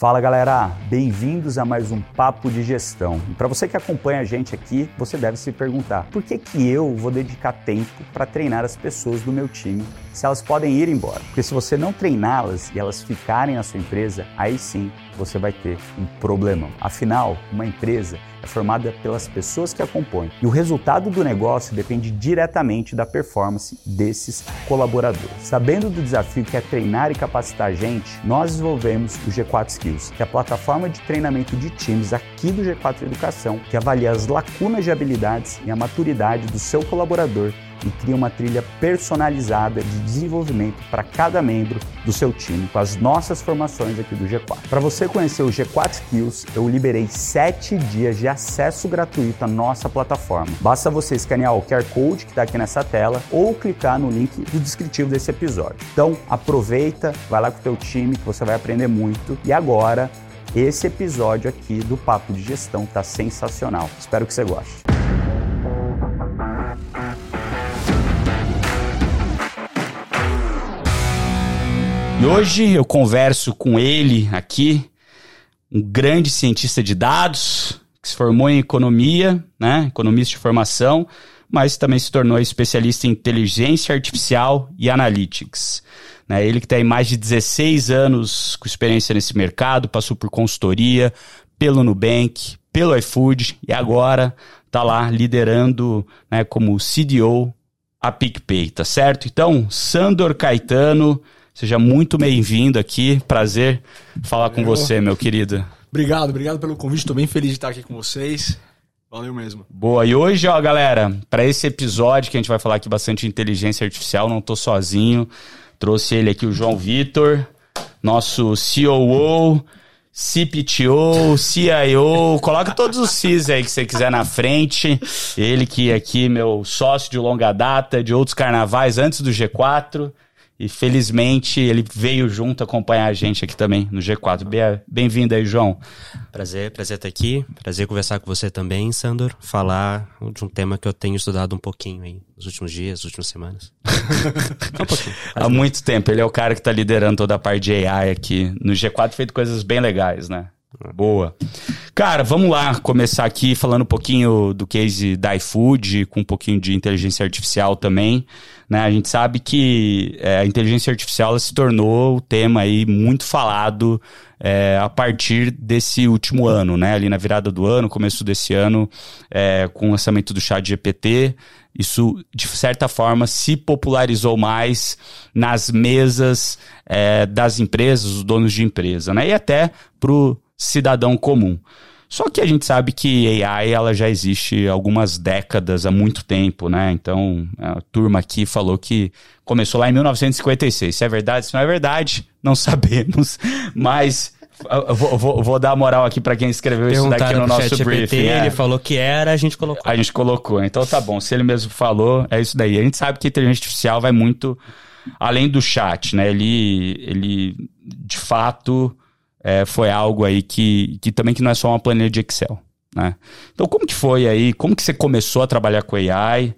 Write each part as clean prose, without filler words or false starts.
Fala galera, bem-vindos a mais um Papo de Gestão. E para você que acompanha a gente aqui, você deve se perguntar: por que eu vou dedicar tempo para treinar as pessoas do meu time se elas podem ir embora? Porque se você não treiná-las e elas ficarem na sua empresa, aí sim você vai ter um problemão. Afinal, uma empresa é formada pelas pessoas que a compõem e o resultado do negócio depende diretamente da performance desses colaboradores. Sabendo do desafio que é treinar e capacitar a gente, nós desenvolvemos o G4 Skills, que é a plataforma de treinamento de times aqui do G4 Educação, que avalia as lacunas de habilidades e a maturidade do seu colaborador e cria uma trilha personalizada de desenvolvimento para cada membro do seu time, com as nossas formações aqui do G4. Para você conhecer o G4 Skills, eu liberei 7 dias de acesso gratuito à nossa plataforma. Basta você escanear o QR Code que está aqui nessa tela ou clicar no link do descritivo desse episódio. Então, aproveita, vai lá com o teu time que você vai aprender muito. E agora, esse episódio aqui do Papo de Gestão está sensacional. Espero que você goste. E hoje eu converso com ele aqui, um grande cientista de dados, que se formou em economia, né? Economista de formação, mas também se tornou especialista em inteligência artificial e analytics. Né? Ele que tem mais de 16 anos com experiência nesse mercado, passou por consultoria, pelo Nubank, pelo iFood e agora está lá liderando, né, como CDO a PicPay, tá certo? Então, Sandor Caetano, seja muito bem-vindo aqui, prazer falar com você, meu querido. Obrigado pelo convite, estou bem feliz de estar aqui com vocês, valeu mesmo. Boa, e hoje, ó, galera, para esse episódio que a gente vai falar aqui bastante de inteligência artificial, não tô sozinho, trouxe ele aqui, o João Vitor, nosso COO, CPTO, CIO, coloca todos os Cs aí que você quiser na frente, ele que é aqui, meu sócio de longa data, de outros carnavais antes do G4, e felizmente ele veio junto acompanhar a gente aqui também no G4. Bem-vindo aí, João. Prazer estar aqui. Prazer conversar com você também, Sandor. Falar de um tema que eu tenho estudado um pouquinho aí nos últimos dias, nas últimas semanas. Um pouquinho. Há muito tempo. Ele é o cara que está liderando toda a parte de AI aqui no G4, feito coisas bem legais, né? Boa. Cara, vamos lá começar aqui falando um pouquinho do case da iFood, com um pouquinho de inteligência artificial também, né? A gente sabe que a inteligência artificial se tornou o tema aí muito falado a partir desse último ano, né? Ali na virada do ano, começo desse ano, com o lançamento do ChatGPT, isso, de certa forma, se popularizou mais nas mesas das empresas, os donos de empresa, né? E até pro cidadão comum. Só que a gente sabe que AI ela já existe há algumas décadas, há muito tempo, né? Então, a turma aqui falou que começou lá em 1956. Se é verdade, se não é verdade, não sabemos. Mas eu vou dar a moral aqui para quem escreveu isso daqui no nosso briefing. Ele falou que era, a gente colocou. A gente colocou, então tá bom. Se ele mesmo falou, é isso daí. A gente sabe que a inteligência artificial vai muito além do chat, né? Ele de fato... foi algo aí que também que não é só uma planilha de Excel, né? Então, como que foi aí? Como que você começou a trabalhar com AI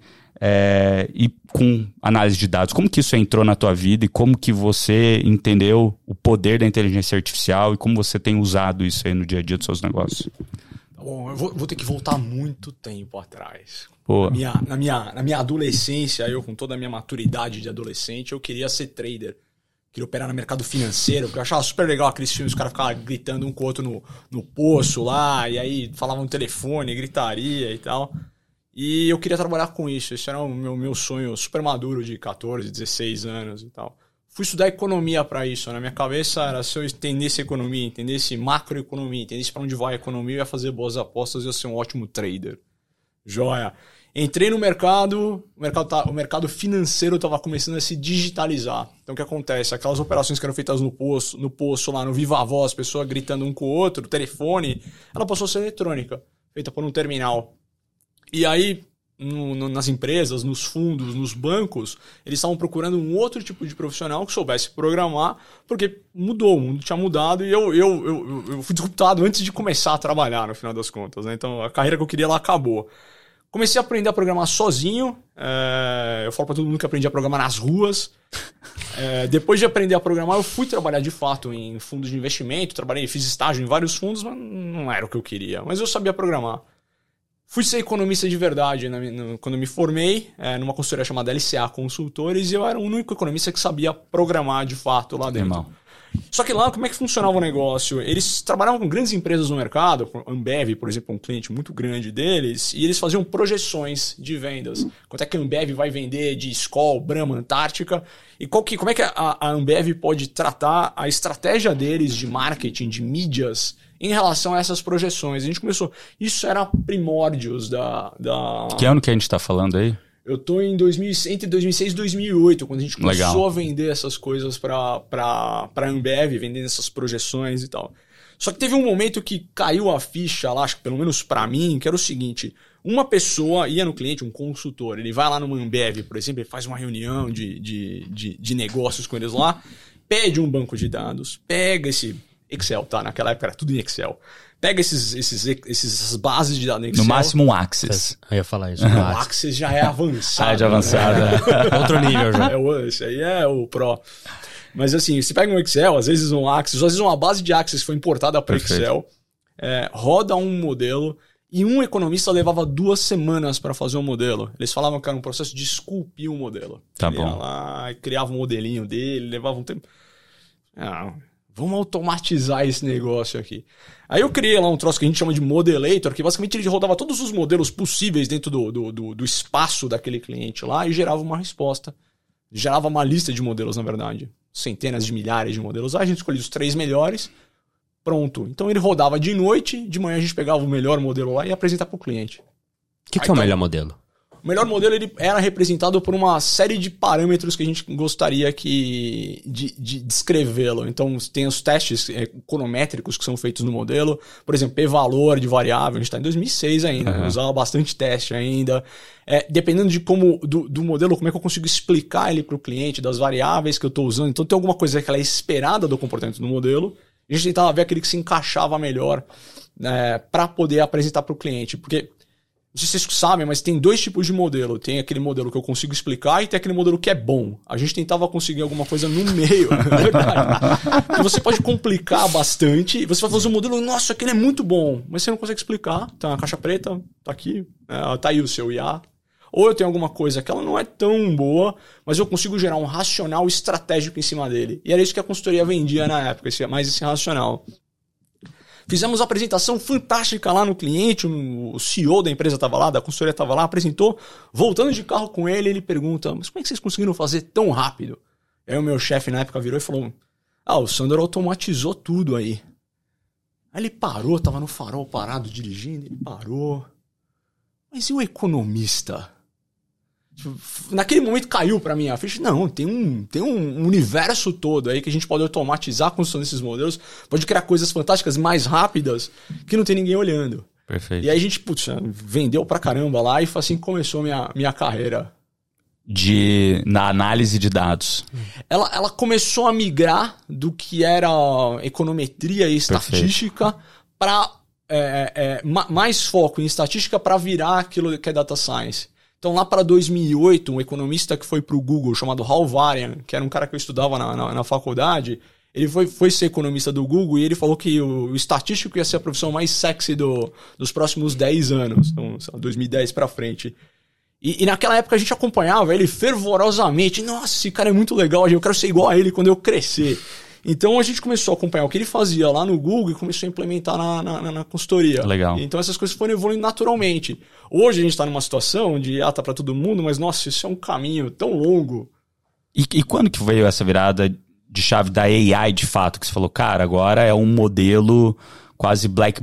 e com análise de dados? Como que isso entrou na tua vida e como que você entendeu o poder da inteligência artificial e como você tem usado isso aí no dia a dia dos seus negócios? Bom, eu vou ter que voltar muito tempo atrás. Pô. Na minha adolescência, eu com toda a minha maturidade de adolescente, eu queria ser trader. Queria operar no mercado financeiro, porque eu achava super legal aqueles filmes, os caras ficavam gritando um com o outro no poço lá, e aí falavam no telefone, gritaria e tal. E eu queria trabalhar com isso, esse era o meu sonho super maduro de 14, 16 anos e tal. Fui estudar economia para isso, na minha cabeça era se eu entendesse economia, entendesse macroeconomia, entendesse para onde vai a economia, eu ia fazer boas apostas e ia ser um ótimo trader. Joia! Entrei no mercado, o mercado financeiro estava começando a se digitalizar. Então o que acontece? Aquelas operações que eram feitas no poço lá, no Viva Voz, pessoa gritando um com o outro, telefone, ela passou a ser eletrônica, feita por um terminal. E aí, nas empresas, nos fundos, nos bancos, eles estavam procurando um outro tipo de profissional que soubesse programar, porque mudou, o mundo tinha mudado e eu fui disruptado antes de começar a trabalhar, no final das contas, né? Então a carreira que eu queria lá acabou. Comecei a aprender a programar sozinho. Eu falo pra todo mundo que aprendi a programar nas ruas. Depois de aprender a programar, eu fui trabalhar de fato em fundos de investimento, fiz estágio em vários fundos, mas não era o que eu queria. Mas eu sabia programar. Fui ser economista de verdade quando eu me formei, numa consultoria chamada LCA Consultores, e eu era o único economista que sabia programar de fato lá dentro. Irmão. Só que lá, como é que funcionava o negócio? Eles trabalhavam com grandes empresas no mercado, a Ambev, por exemplo, um cliente muito grande deles, e eles faziam projeções de vendas. Quanto é que a Ambev vai vender de Skol, Brahma, Antártica, e como é que a Ambev pode tratar a estratégia deles de marketing, de mídias, em relação a essas projeções. A gente começou... Isso era primórdios da... Que ano que a gente tá falando aí? Eu tô entre 2006 e 2008, quando a gente começou a vender essas coisas pra Ambev, vendendo essas projeções e tal. Só que teve um momento que caiu a ficha lá, acho que pelo menos pra mim, que era o seguinte: uma pessoa ia no cliente, um consultor, ele vai lá numa Ambev, por exemplo, ele faz uma reunião de negócios com eles lá, pede um banco de dados, pega esse Excel, tá? Naquela época era tudo em Excel. Pega essas bases de dados em Excel. No máximo um Access. Eu ia falar isso. O Access já é avançado. De avançado. Né? Outro nível já. Esse aí é o Pro. Mas assim, você pega um Excel, às vezes um Access, às vezes uma base de Access foi importada para Excel, roda um modelo, e um economista levava 2 semanas para fazer um modelo. Eles falavam que era um processo de esculpir um modelo. Tá ele bom. ia lá, criava um modelinho dele, levava um tempo... Vamos automatizar esse negócio aqui. Aí eu criei lá um troço que a gente chama de Modelator, que basicamente ele rodava todos os modelos possíveis dentro do espaço daquele cliente lá e gerava uma resposta. Gerava uma lista de modelos, na verdade. Centenas de milhares de modelos. Aí a gente escolhia os 3 melhores. Pronto. Então ele rodava de noite, de manhã a gente pegava o melhor modelo lá e ia apresentar para o cliente. O que é o melhor modelo? O melhor modelo ele era representado por uma série de parâmetros que a gente gostaria de descrevê-lo. Então, tem os testes econométricos que são feitos no modelo. Por exemplo, p-valor de variável. A gente está em 2006 ainda. Usava bastante teste ainda. Dependendo do modelo, como é que eu consigo explicar ele para o cliente, das variáveis que eu estou usando. Então, tem alguma coisa que ela é esperada do comportamento do modelo. A gente tentava ver aquele que se encaixava melhor para poder apresentar para o cliente. Porque... Não sei se vocês sabem, mas tem 2 tipos de modelo. Tem aquele modelo que eu consigo explicar e tem aquele modelo que é bom. A gente tentava conseguir alguma coisa no meio, na verdade. Que você pode complicar bastante e você vai fazer um modelo, nossa, aquele é muito bom, mas você não consegue explicar. Tá na caixa preta, tá aqui, tá aí o seu IA. Ou eu tenho alguma coisa que ela não é tão boa, mas eu consigo gerar um racional estratégico em cima dele. E era isso que a consultoria vendia na época, mais esse racional. Fizemos uma apresentação fantástica lá no cliente, o CEO da empresa estava lá, da consultoria estava lá, apresentou. Voltando de carro com ele pergunta, mas como é que vocês conseguiram fazer tão rápido? Aí o meu chefe na época virou e falou, o Sandor automatizou tudo aí. Aí ele parou, estava no farol parado dirigindo, ele parou. Mas e o economista? Naquele momento caiu para mim a ficha. Não, tem um universo todo aí que a gente pode automatizar a construção desses modelos, pode criar coisas fantásticas mais rápidas que não tem ninguém olhando. Perfeito. E aí a gente, vendeu pra caramba lá e foi assim que começou minha carreira. Na análise de dados. Ela começou a migrar do que era econometria e estatística para mais foco em estatística para virar aquilo que é data science. Então, lá para 2008, um economista que foi para o Google, chamado Hal Varian, que era um cara que eu estudava na faculdade, ele foi ser economista do Google e ele falou que o estatístico ia ser a profissão mais sexy dos próximos 10 anos, então, 2010 para frente. E naquela época a gente acompanhava ele fervorosamente. Nossa, esse cara é muito legal, eu quero ser igual a ele quando eu crescer. Então a gente começou a acompanhar o que ele fazia lá no Google e começou a implementar na consultoria. Legal. Então essas coisas foram evoluindo naturalmente. Hoje a gente está numa situação de tá para todo mundo, mas nossa, isso é um caminho tão longo. E quando que veio essa virada de chave da AI de fato? Que você falou, cara, agora é um modelo quase black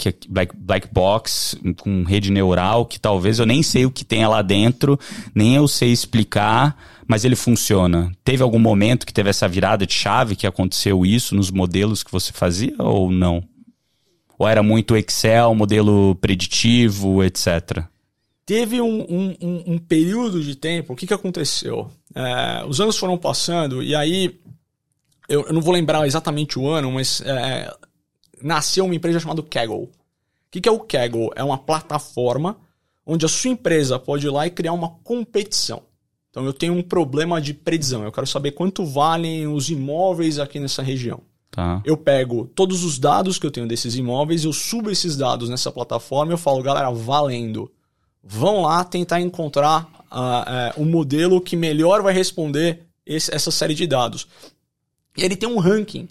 box com rede neural que talvez eu nem sei o que tenha lá dentro, nem eu sei explicar, mas ele funciona. Teve algum momento que teve essa virada de chave, que aconteceu isso nos modelos que você fazia ou não? Ou era muito Excel, modelo preditivo, etc.? Teve um período de tempo, o que aconteceu? Os anos foram passando e aí, eu não vou lembrar exatamente o ano, mas nasceu uma empresa chamada Kaggle. O que é o Kaggle? É uma plataforma onde a sua empresa pode ir lá e criar uma competição. Então eu tenho um problema de predição. Eu quero saber quanto valem os imóveis aqui nessa região. Tá. Eu pego todos os dados que eu tenho desses imóveis, eu subo esses dados nessa plataforma e eu falo, galera, valendo. Vão lá tentar encontrar um modelo que melhor vai responder essa série de dados. E ele tem um ranking.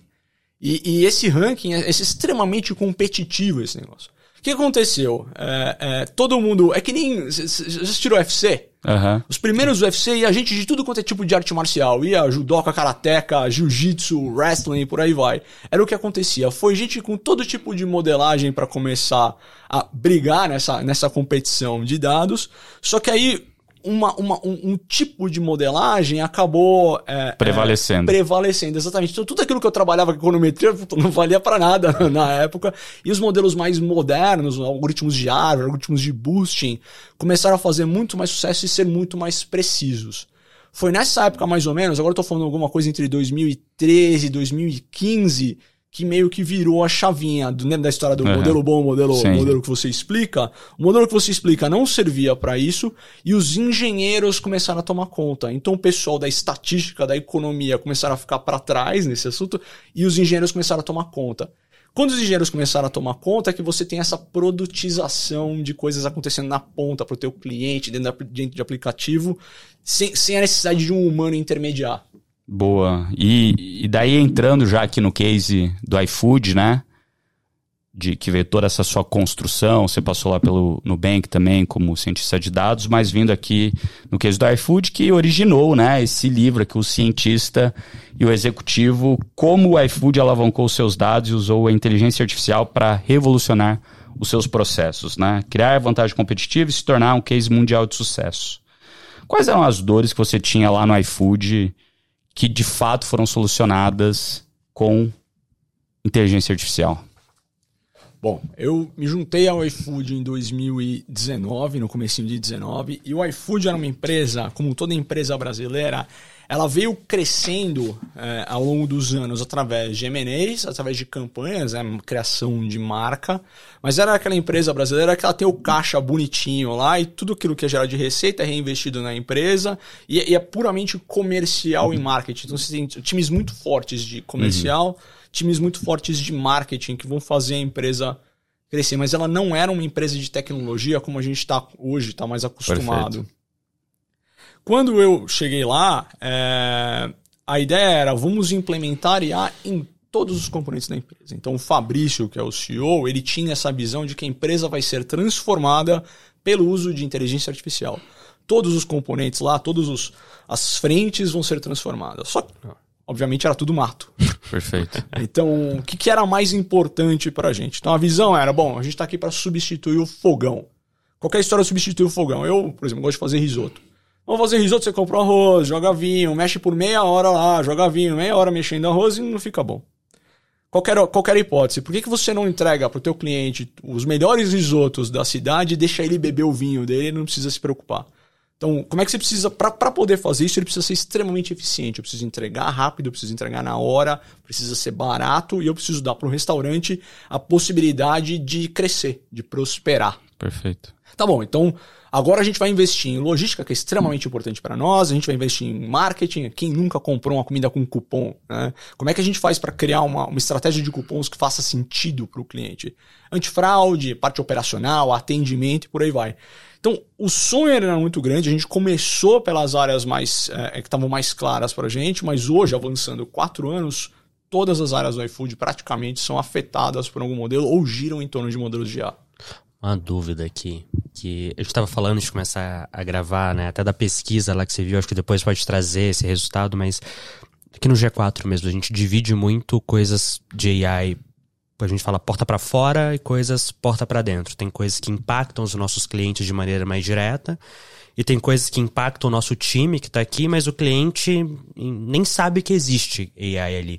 E esse ranking é extremamente competitivo, esse negócio. O que aconteceu? Todo mundo... É que nem... Você assistiu o UFC? Uhum. Os primeiros UFC ia gente de tudo quanto é tipo de arte marcial. Ia judoca, karateca, jiu-jitsu, wrestling e por aí vai. Era o que acontecia. Foi gente com todo tipo de modelagem para começar a brigar nessa competição de dados. Só que aí um tipo de modelagem acabou prevalecendo, exatamente. Então tudo aquilo que eu trabalhava com econometria não valia para nada na época. E os modelos mais modernos, algoritmos de Harvard, algoritmos de boosting, começaram a fazer muito mais sucesso e ser muito mais precisos. Foi nessa época mais ou menos, agora eu tô falando alguma coisa entre 2013 e 2015, que meio que virou a chavinha da história do modelo bom, modelo que você explica. O modelo que você explica não servia para isso e os engenheiros começaram a tomar conta. Então o pessoal da estatística, da economia começaram a ficar para trás nesse assunto e os engenheiros começaram a tomar conta. Quando os engenheiros começaram a tomar conta é que você tem essa produtização de coisas acontecendo na ponta para o teu cliente, dentro de aplicativo, sem a necessidade de um humano intermediar. Boa. E daí entrando já aqui no case do iFood, né? Que veio toda essa sua construção, você passou lá pelo Nubank também como cientista de dados, mas vindo aqui no case do iFood que originou, né, esse livro aqui, o cientista e o executivo, como o iFood alavancou os seus dados e usou a inteligência artificial para revolucionar os seus processos, né? Criar vantagem competitiva e se tornar um case mundial de sucesso. Quais eram as dores que você tinha lá no iFood que de fato foram solucionadas com inteligência artificial? Bom, eu me juntei ao iFood em 2019, no comecinho de 2019, e o iFood era uma empresa, como toda empresa brasileira, ela veio crescendo ao longo dos anos através de M&As, através de campanhas, criação de marca, mas era aquela empresa brasileira que ela tem o caixa bonitinho lá e tudo aquilo que é gerado de receita é reinvestido na empresa e é puramente comercial e marketing. Então você tem times muito fortes de comercial, times muito fortes de marketing que vão fazer a empresa crescer, mas ela não era uma empresa de tecnologia como a gente está hoje, está mais acostumado. Perfeito. Quando eu cheguei lá, a ideia era, vamos implementar IA em todos os componentes da empresa. Então o Fabrício, que é o CEO, ele tinha essa visão de que a empresa vai ser transformada pelo uso de inteligência artificial. Todos os componentes lá, todas as frentes vão ser transformadas. Só que, obviamente, era tudo mato. Perfeito. Então, o que era mais importante para a gente? Então a visão era, bom, a gente está aqui para substituir o fogão. Qualquer história substitui o fogão. Eu, por exemplo, gosto de fazer risoto. Vamos fazer risoto, você compra arroz, joga vinho, mexe por meia hora lá, joga vinho, meia hora mexendo arroz e não fica bom. Qualquer hipótese, por que você não entrega para o teu cliente os melhores risotos da cidade e deixa ele beber o vinho dele e não precisa se preocupar? Então, como é que você precisa, para poder fazer isso, ele precisa ser extremamente eficiente. Eu preciso entregar rápido, eu preciso entregar na hora, precisa ser barato e eu preciso dar para o restaurante a possibilidade de crescer, de prosperar. Perfeito. Tá bom, então agora a gente vai investir em logística, que é extremamente importante para nós, a gente vai investir em marketing, quem nunca comprou uma comida com cupom, né? Como é que a gente faz para criar uma estratégia de cupons que faça sentido para o cliente? Antifraude, parte operacional, atendimento e por aí vai. Então, o sonho era muito grande, a gente começou pelas áreas mais que estavam mais claras para a gente, mas hoje, avançando 4 anos, todas as áreas do iFood praticamente são afetadas por algum modelo ou giram em torno de modelos de IA. Uma dúvida aqui, que a gente estava falando de começar a gravar, né? Até da pesquisa lá que você viu, acho que depois pode trazer esse resultado, mas aqui no G4 mesmo, a gente divide muito coisas de AI, a gente fala porta para fora e coisas porta para dentro. Tem coisas que impactam os nossos clientes de maneira mais direta e tem coisas que impactam o nosso time que está aqui, mas o cliente nem sabe que existe AI ali.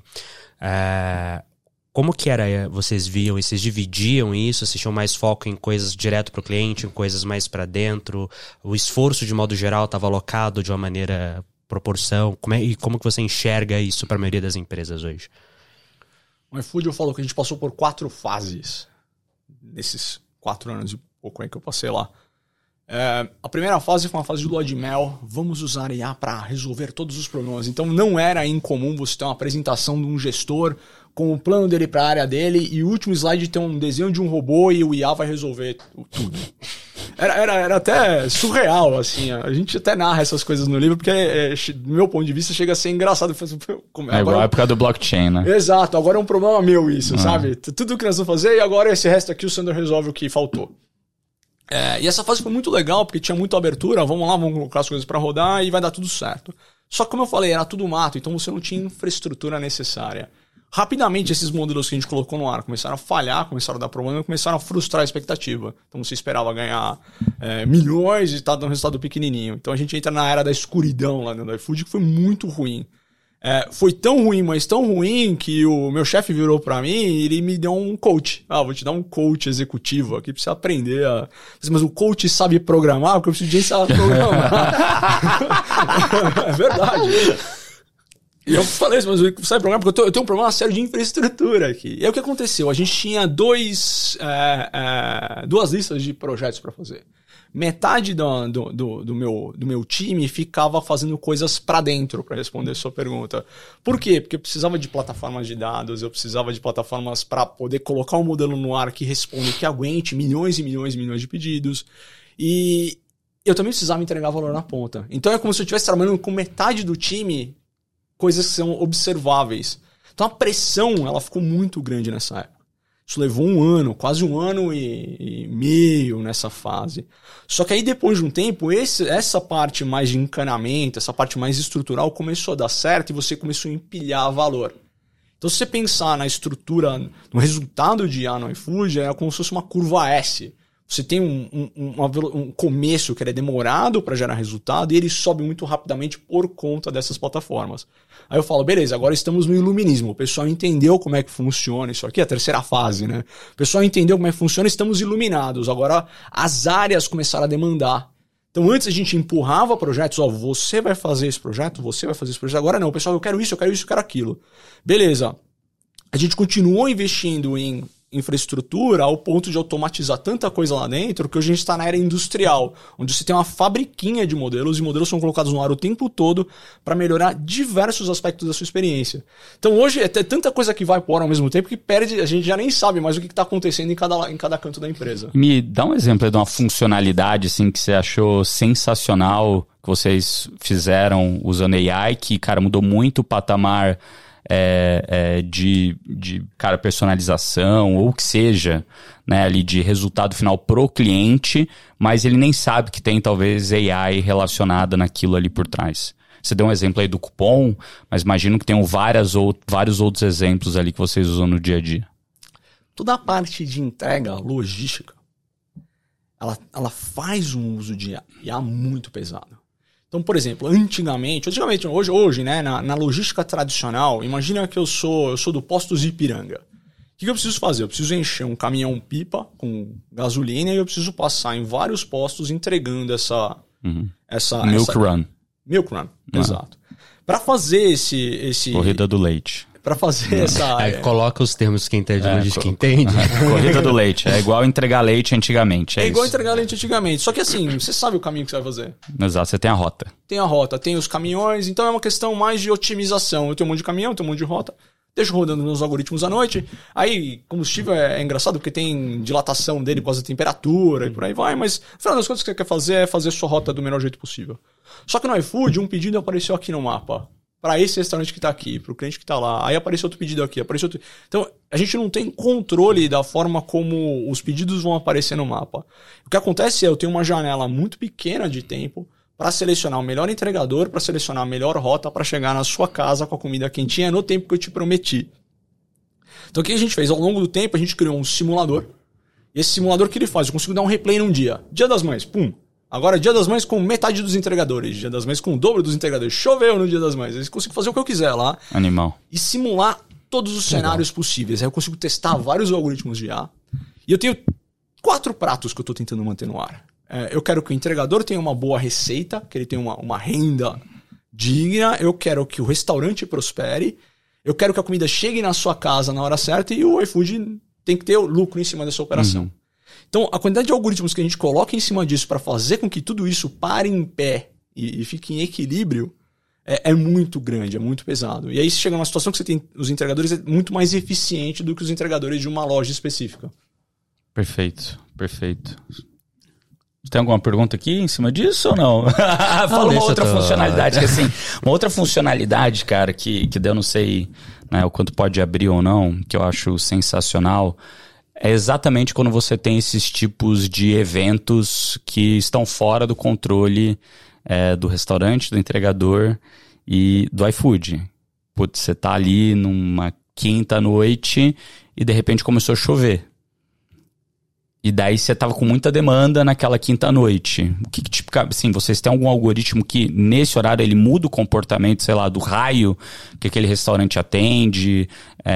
Como que era, vocês viam e vocês dividiam isso? Vocês tinham mais foco em coisas direto para o cliente, em coisas mais para dentro? O esforço, de modo geral, estava alocado de uma maneira proporção? Como que você enxerga isso para a maioria das empresas hoje? No iFood eu falo que a gente passou por 4 fases nesses 4 anos e pouco aí que eu passei lá. A primeira fase foi uma fase de lua de mel. Vamos usar IA para resolver todos os problemas. Então não era incomum você ter uma apresentação de um gestor com o plano dele para a área dele e o último slide tem um desenho de um robô e o IA vai resolver tudo. Era até surreal, assim. A gente até narra essas coisas no livro porque, do meu ponto de vista, chega a ser engraçado. É igual a época do blockchain, né? Exato. Agora é um problema meu isso, sabe? Tudo que nós vamos fazer e agora esse resto aqui o Sandro resolve o que faltou. E essa fase foi muito legal porque tinha muita abertura. Vamos lá, vamos colocar as coisas para rodar e vai dar tudo certo. Só que, como eu falei, era tudo mato, então você não tinha infraestrutura necessária. Rapidamente, esses modelos que a gente colocou no ar começaram a falhar, começaram a dar problema, começaram a frustrar a expectativa. Então você esperava ganhar milhões e tá dando um resultado pequenininho. Então a gente entra na era da escuridão lá dentro do iFood, que foi muito ruim. Foi tão ruim, mas tão ruim, que o meu chefe virou pra mim e ele me deu um coach. Vou te dar um coach executivo aqui pra você aprender a... Mas o coach sabe programar? Porque eu preciso de gente sabe programar. É verdade. E eu falei isso, mas você sabe programar? Porque eu tenho um problema sério de infraestrutura aqui. E aí o que aconteceu? A gente tinha duas listas de projetos para fazer. Metade do meu time ficava fazendo coisas para dentro, para responder a sua pergunta. Por quê? Porque eu precisava de plataformas de dados, eu precisava de plataformas para poder colocar um modelo no ar que responde, que aguente milhões e milhões e milhões de pedidos. E eu também precisava entregar valor na ponta. Então é como se eu estivesse trabalhando com metade do time, coisas que são observáveis. Então a pressão, ela ficou muito grande nessa época. Isso levou um ano, quase um ano e meio nessa fase. Só que aí depois de um tempo, essa parte mais de encanamento, essa parte mais estrutural começou a dar certo e você começou a empilhar valor. Então se você pensar na estrutura, no resultado de IA no iFood, é como se fosse uma curva S. Você tem um começo que ele é demorado para gerar resultado e ele sobe muito rapidamente por conta dessas plataformas. Aí eu falo, beleza, agora estamos no iluminismo. O pessoal entendeu como é que funciona isso aqui, a terceira fase, né? O pessoal entendeu como é que funciona, estamos iluminados. Agora as áreas começaram a demandar. Então antes a gente empurrava projetos, você vai fazer esse projeto, você vai fazer esse projeto. Agora não, pessoal, eu quero isso, eu quero aquilo. Beleza. A gente continuou investindo em infraestrutura ao ponto de automatizar tanta coisa lá dentro que hoje a gente está na era industrial, onde você tem uma fabriquinha de modelos e modelos são colocados no ar o tempo todo para melhorar diversos aspectos da sua experiência. Então hoje é tanta coisa que vai por ao mesmo tempo que a gente já nem sabe mais o que está acontecendo em cada canto da empresa. Me dá um exemplo de uma funcionalidade assim, que você achou sensacional, que vocês fizeram usando AI, que, cara, mudou muito o patamar de personalização ou o que seja, né, ali de resultado final pro cliente, mas ele nem sabe que tem talvez AI relacionada naquilo ali por trás. Você deu um exemplo aí do cupom, mas imagino que tenham vários outros exemplos ali que vocês usam no dia a dia. Toda a parte de entrega, logística, ela faz um uso de IA muito pesado. Então, por exemplo, antigamente hoje, né, na logística tradicional, imagina que eu sou do Postos de Ipiranga. O que eu preciso fazer? Eu preciso encher um caminhão-pipa com gasolina e eu preciso passar em vários postos entregando essa Milk Run. Milk Run, exato. Para fazer esse... Corrida do leite. Para fazer essa... Coloca os termos que entende, logística entende. Corrida do leite. É igual entregar leite antigamente. É igual entregar leite antigamente. Só que assim, você sabe o caminho que você vai fazer. Exato, você tem a rota. Tem a rota, tem os caminhões. Então é uma questão mais de otimização. Eu tenho um monte de caminhão, eu tenho um monte de rota. Deixo rodando nos algoritmos à noite. Aí, combustível é engraçado porque tem dilatação dele por causa da temperatura e por aí vai. Mas, no final das contas, o que você quer fazer é fazer sua rota do melhor jeito possível. Só que no iFood, um pedido apareceu aqui no mapa. Para esse restaurante que está aqui, para o cliente que está lá. Aí apareceu outro pedido aqui, apareceu outro... Então, a gente não tem controle da forma como os pedidos vão aparecer no mapa. O que acontece é, eu tenho uma janela muito pequena de tempo para selecionar o melhor entregador, para selecionar a melhor rota para chegar na sua casa com a comida quentinha no tempo que eu te prometi. Então, o que a gente fez? Ao longo do tempo, a gente criou um simulador. E esse simulador, o que ele faz? Eu consigo dar um replay num dia. Dia das Mães, pum. Agora, Dia das Mães com metade dos entregadores. Dia das Mães com o dobro dos entregadores. Choveu no Dia das Mães. Eu consigo fazer o que eu quiser lá. Animal. E simular todos os cenários possíveis. Aí eu consigo testar vários algoritmos de IA. E eu tenho 4 pratos que eu estou tentando manter no ar. Eu quero que o entregador tenha uma boa receita, que ele tenha uma renda digna. Eu quero que o restaurante prospere. Eu quero que a comida chegue na sua casa na hora certa. E o iFood tem que ter o lucro em cima dessa operação. Então, a quantidade de algoritmos que a gente coloca em cima disso para fazer com que tudo isso pare em pé e fique em equilíbrio é muito grande, é muito pesado. E aí você chega numa situação que você tem os entregadores muito mais eficiente do que os entregadores de uma loja específica. Perfeito. Tem alguma pergunta aqui em cima disso ou não? Fala uma outra funcionalidade, que assim, uma outra funcionalidade, cara, que eu não sei, né, o quanto pode abrir ou não, que eu acho sensacional, é exatamente quando você tem esses tipos de eventos que estão fora do controle do restaurante, do entregador e do iFood. Putz, você tá ali numa quinta-noite e de repente começou a chover. E daí você tava com muita demanda naquela quinta-noite. O que tipo, assim, vocês têm algum algoritmo que nesse horário ele muda o comportamento, sei lá, do raio que aquele restaurante atende,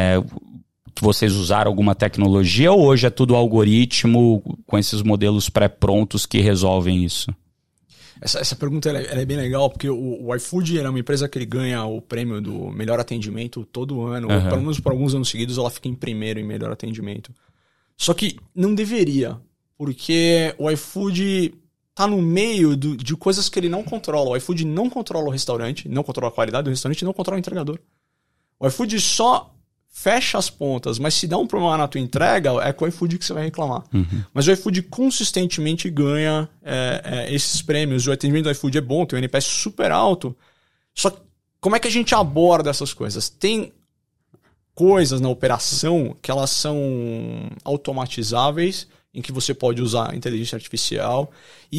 que vocês usaram alguma tecnologia, ou hoje é tudo algoritmo com esses modelos pré-prontos que resolvem isso? Essa pergunta ela é bem legal, porque o iFood é uma empresa que ele ganha o prêmio do melhor atendimento todo ano, ou pelo menos por alguns anos seguidos ela fica em primeiro em melhor atendimento. Só que não deveria, porque o iFood tá no meio de coisas que ele não controla. O iFood não controla o restaurante, não controla a qualidade do restaurante, não controla o entregador. O iFood só fecha as pontas, mas se dá um problema na tua entrega, é com o iFood que você vai reclamar. Mas o iFood consistentemente ganha esses prêmios. O atendimento do iFood é bom, tem um NPS super alto. Só que como é que a gente aborda essas coisas? Tem coisas na operação que elas são automatizáveis, em que você pode usar inteligência artificial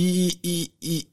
e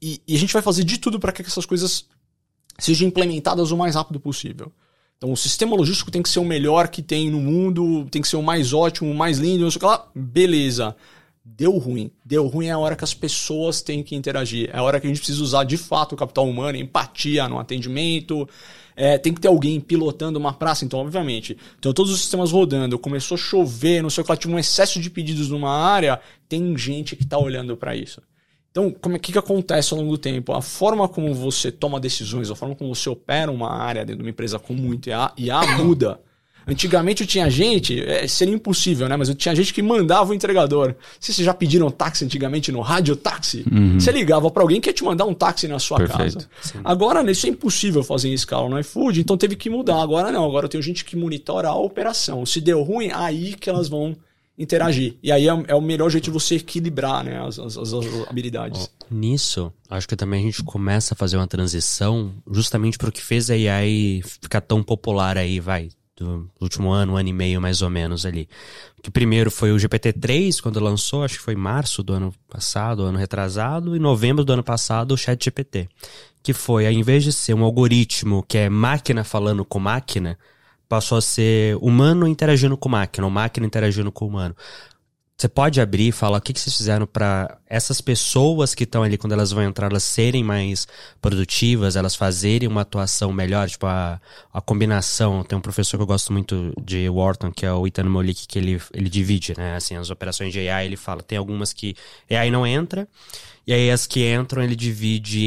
a gente vai fazer de tudo para que essas coisas sejam implementadas o mais rápido possível. Então o sistema logístico tem que ser o melhor que tem no mundo, tem que ser o mais ótimo, o mais lindo, não sei o que lá. Beleza. Deu ruim é a hora que as pessoas têm que interagir, é a hora que a gente precisa usar de fato o capital humano, empatia no atendimento. Tem que ter alguém pilotando uma praça, então, obviamente. Então, todos os sistemas rodando, começou a chover, não sei o que lá, tinha um excesso de pedidos numa área, tem gente que está olhando para isso. Então, o que acontece ao longo do tempo? A forma como você toma decisões, a forma como você opera uma área dentro de uma empresa com muito IA muda. Antigamente eu tinha gente, seria impossível, né? Mas eu tinha gente que mandava o entregador. Vocês já pediram táxi antigamente no radiotáxi? Você ligava para alguém que ia te mandar um táxi na sua casa. Sim. Agora, isso é impossível fazer em escala no iFood, então teve que mudar. Agora não, agora eu tenho gente que monitora a operação. Se deu ruim, aí que elas vão interagir. E aí é o melhor jeito de você equilibrar, né, as habilidades. Nisso, acho que também a gente começa a fazer uma transição justamente para o que fez a AI ficar tão popular aí, do último ano, um ano e meio mais ou menos ali. Que primeiro foi o GPT-3, quando lançou, acho que foi em março do ano passado, ano retrasado, e novembro do ano passado o ChatGPT. Que foi, ao invés de ser um algoritmo que é máquina falando com máquina, passou a ser humano interagindo com máquina, ou máquina interagindo com humano. Você pode abrir e falar o que vocês fizeram para essas pessoas que estão ali, quando elas vão entrar, elas serem mais produtivas, elas fazerem uma atuação melhor, tipo a combinação. Tem um professor que eu gosto muito de Wharton, que é o Ethan Mollick, que ele divide, né, assim, as operações de AI, ele fala, tem algumas que AI não entra, e aí as que entram ele divide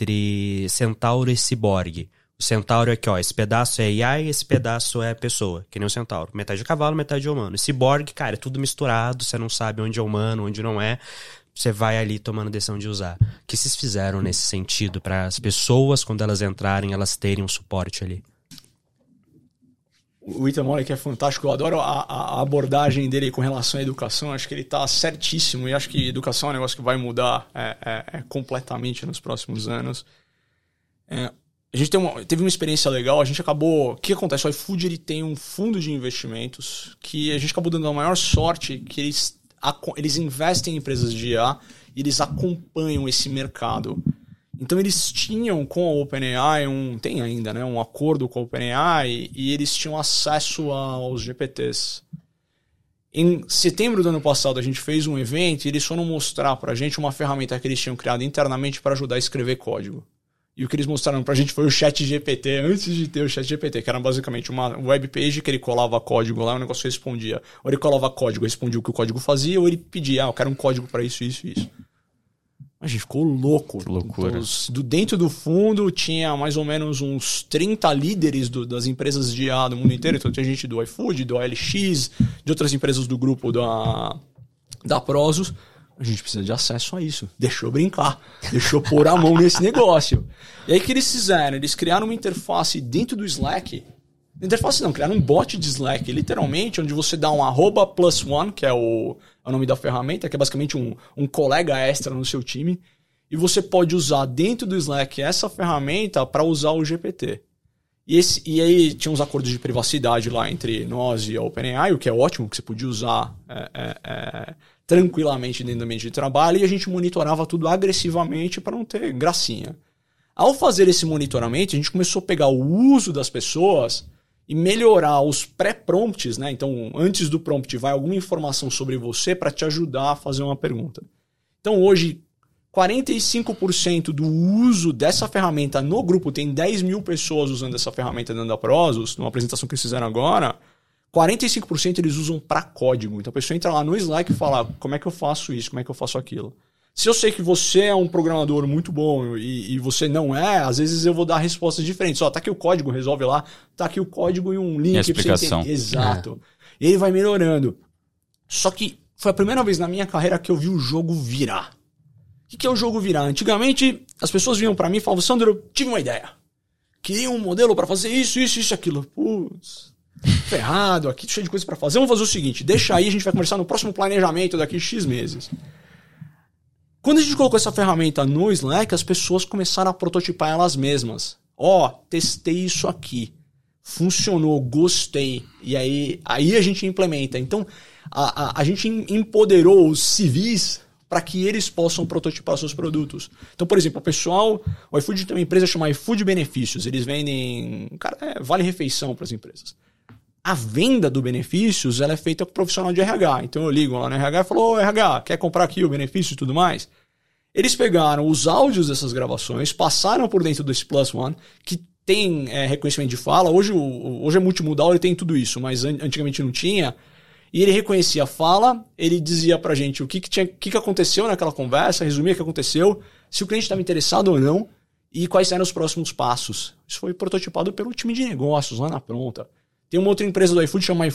entre centauro e ciborgue. O centauro é aqui, ó, esse pedaço é AI, esse pedaço é pessoa, que nem o centauro. Metade de cavalo, metade de humano. E ciborgue, cara, é tudo misturado, você não sabe onde é humano, onde não é. Você vai ali tomando decisão de usar. O que vocês fizeram nesse sentido para as pessoas, quando elas entrarem, elas terem um suporte ali? O Ethan Mollick é fantástico, eu adoro a abordagem dele com relação à educação, acho que ele está certíssimo e acho que educação é um negócio que vai mudar completamente nos próximos anos. A gente teve uma experiência legal, a gente acabou... O que acontece? O iFood ele tem um fundo de investimentos que a gente acabou dando a maior sorte que eles investem em empresas de IA e eles acompanham esse mercado. Então eles tinham com a OpenAI, tem ainda, né, um acordo com a OpenAI e eles tinham acesso aos GPTs. Em setembro do ano passado a gente fez um evento e eles foram mostrar pra gente uma ferramenta que eles tinham criado internamente para ajudar a escrever código. E o que eles mostraram pra gente foi o ChatGPT, antes de ter o ChatGPT, que era basicamente uma webpage que ele colava código lá e o negócio respondia. Ou ele colava código, respondia o que o código fazia, ou ele pedia, eu quero um código pra isso, isso e isso. A gente ficou louco. Que loucura. Então, dentro do fundo tinha mais ou menos uns 30 líderes das empresas de IA do mundo inteiro. Então tinha gente do iFood, do OLX, de outras empresas do grupo da da Prosus, a gente precisa de acesso a isso. Deixa eu brincar. Deixa eu pôr a mão nesse negócio. E aí o que eles fizeram? Eles criaram uma interface dentro do Slack. Interface não, criaram um bot de Slack, literalmente, onde você dá um @+1, que é o nome da ferramenta, que é basicamente um colega extra no seu time. E você pode usar dentro do Slack essa ferramenta para usar o GPT. E aí tinha uns acordos de privacidade lá entre nós e a OpenAI, o que é ótimo, que você podia usar tranquilamente dentro do ambiente de trabalho, e a gente monitorava tudo agressivamente para não ter gracinha. Ao fazer esse monitoramento, a gente começou a pegar o uso das pessoas e melhorar os pré-prompts, né? Então, antes do prompt, vai alguma informação sobre você para te ajudar a fazer uma pergunta. Então, hoje, 45% do uso dessa ferramenta no grupo, tem 10 mil pessoas usando essa ferramenta dentro da Prosus, numa apresentação que eles fizeram agora, 45% eles usam para código. Então a pessoa entra lá no Slack e fala, como é que eu faço isso, como é que eu faço aquilo. Se eu sei que você é um programador muito bom e você não é, às vezes eu vou dar respostas diferentes. Tá aqui o código, resolve lá, tá aqui o código e um link. E a explicação. Exato. E ele vai melhorando. Só que foi a primeira vez na minha carreira que eu vi o jogo virar. O que é o jogo virar? Antigamente, as pessoas vinham para mim e falavam, Sandro, eu tive uma ideia. Queria um modelo para fazer isso, aquilo. Putz, ferrado, aqui cheio de coisa para fazer. Vamos fazer o seguinte, deixa aí, a gente vai conversar no próximo planejamento daqui a X meses. Quando a gente colocou essa ferramenta no Slack, as pessoas começaram a prototipar elas mesmas. Testei isso aqui. Funcionou, gostei. E aí a gente implementa. Então, a gente empoderou os civis para que eles possam prototipar seus produtos. Então, por exemplo, o iFood tem uma empresa chamada iFood Benefícios. Eles vendem, vale refeição para as empresas. A venda do benefícios ela é feita com o profissional de RH. Então eu ligo lá no RH e falo, RH, quer comprar aqui o benefício e tudo mais? Eles pegaram os áudios dessas gravações, passaram por dentro desse +1, que tem reconhecimento de fala. Hoje é multimodal, ele tem tudo isso, mas antigamente não tinha. E ele reconhecia a fala, ele dizia pra gente o que aconteceu naquela conversa, resumia o que aconteceu, se o cliente estava interessado ou não, e quais eram os próximos passos. Isso foi prototipado pelo time de negócios lá na Pronta. Tem uma outra empresa do iFood chamada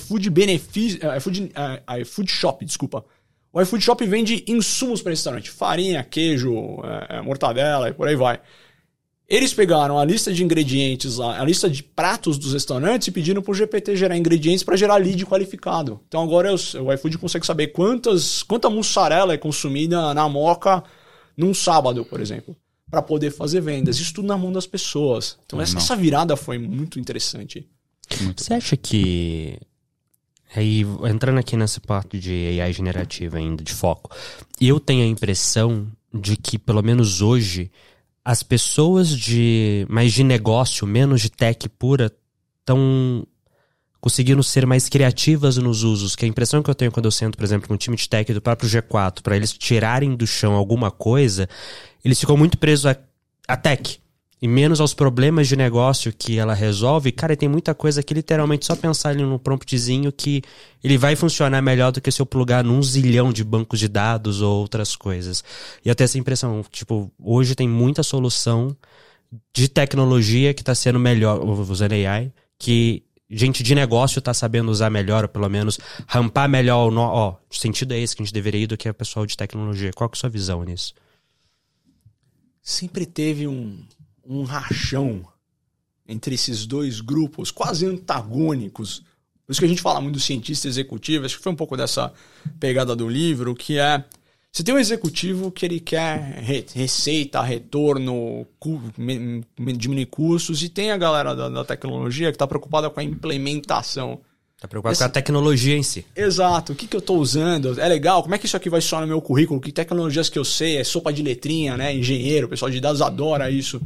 iFood Shop, desculpa. O iFood Shop vende insumos para restaurante, farinha, queijo, mortadela e por aí vai. Eles pegaram a lista de ingredientes lá, a lista de pratos dos restaurantes e pediram para o GPT gerar ingredientes para gerar lead qualificado. Então agora o iFood consegue saber quanta mussarela é consumida na Moca num sábado, por exemplo, para poder fazer vendas. Isso tudo na mão das pessoas. Então essa virada foi muito interessante. Você acha que... Aí, entrando aqui nessa parte de AI generativa ainda, de foco, eu tenho a impressão de que, pelo menos hoje, as pessoas mais de negócio, menos de tech pura, estão conseguindo ser mais criativas nos usos. Que a impressão que eu tenho quando eu sento, por exemplo, com um time de tech do próprio G4, para eles tirarem do chão alguma coisa, eles ficam muito presos à tech. E menos aos problemas de negócio que ela resolve. Cara, tem muita coisa que literalmente só pensar ali num promptzinho que ele vai funcionar melhor do que se eu plugar num zilhão de bancos de dados ou outras coisas. E eu tenho essa impressão, hoje tem muita solução de tecnologia que está sendo melhor, usando AI, que gente de negócio está sabendo usar melhor, ou pelo menos rampar melhor. O sentido é esse que a gente deveria ir do que o pessoal de tecnologia. Qual que é a sua visão nisso? Sempre teve um rachão entre esses dois grupos, quase antagônicos. Por isso que a gente fala muito do cientista executivo, acho que foi um pouco dessa pegada do livro, que é, você tem um executivo que ele quer receita, retorno, diminuir custos, e tem a galera da tecnologia que está preocupada com a implementação. Está preocupado com a tecnologia em si. Exato. O que eu estou usando? É legal? Como é que isso aqui vai soar no meu currículo? Que tecnologias que eu sei? É sopa de letrinha, né? Engenheiro, o pessoal de dados adora isso.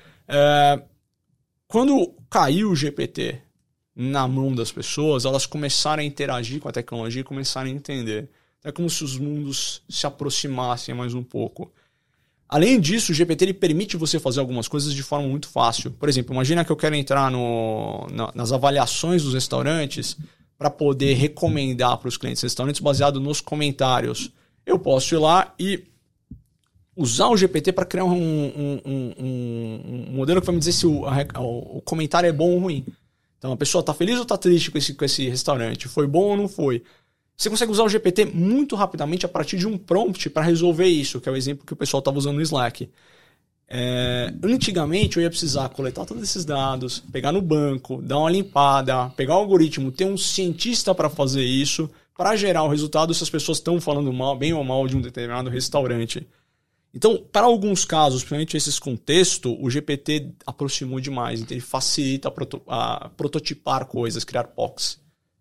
Quando caiu o GPT na mão das pessoas, elas começaram a interagir com a tecnologia e começaram a entender. É como se os mundos se aproximassem mais um pouco. Além disso, o GPT ele permite você fazer algumas coisas de forma muito fácil. Por exemplo, imagina que eu quero entrar nas avaliações dos restaurantes para poder recomendar para os clientes restaurantes baseado nos comentários. Eu posso ir lá e usar o GPT para criar um modelo que vai me dizer se o comentário é bom ou ruim. Então a pessoa está feliz ou está triste com esse restaurante? Foi bom ou não foi? Você consegue usar o GPT muito rapidamente a partir de um prompt para resolver isso, que é o exemplo que o pessoal estava usando no Slack. Antigamente eu ia precisar coletar todos esses dados, pegar no banco, dar uma limpada, pegar o algoritmo, ter um cientista para fazer isso, para gerar o resultado se as pessoas estão falando mal, bem ou mal de um determinado restaurante. Então, para alguns casos, principalmente esses contextos, o GPT aproximou demais. Então, ele facilita a prototipar coisas, criar POCs.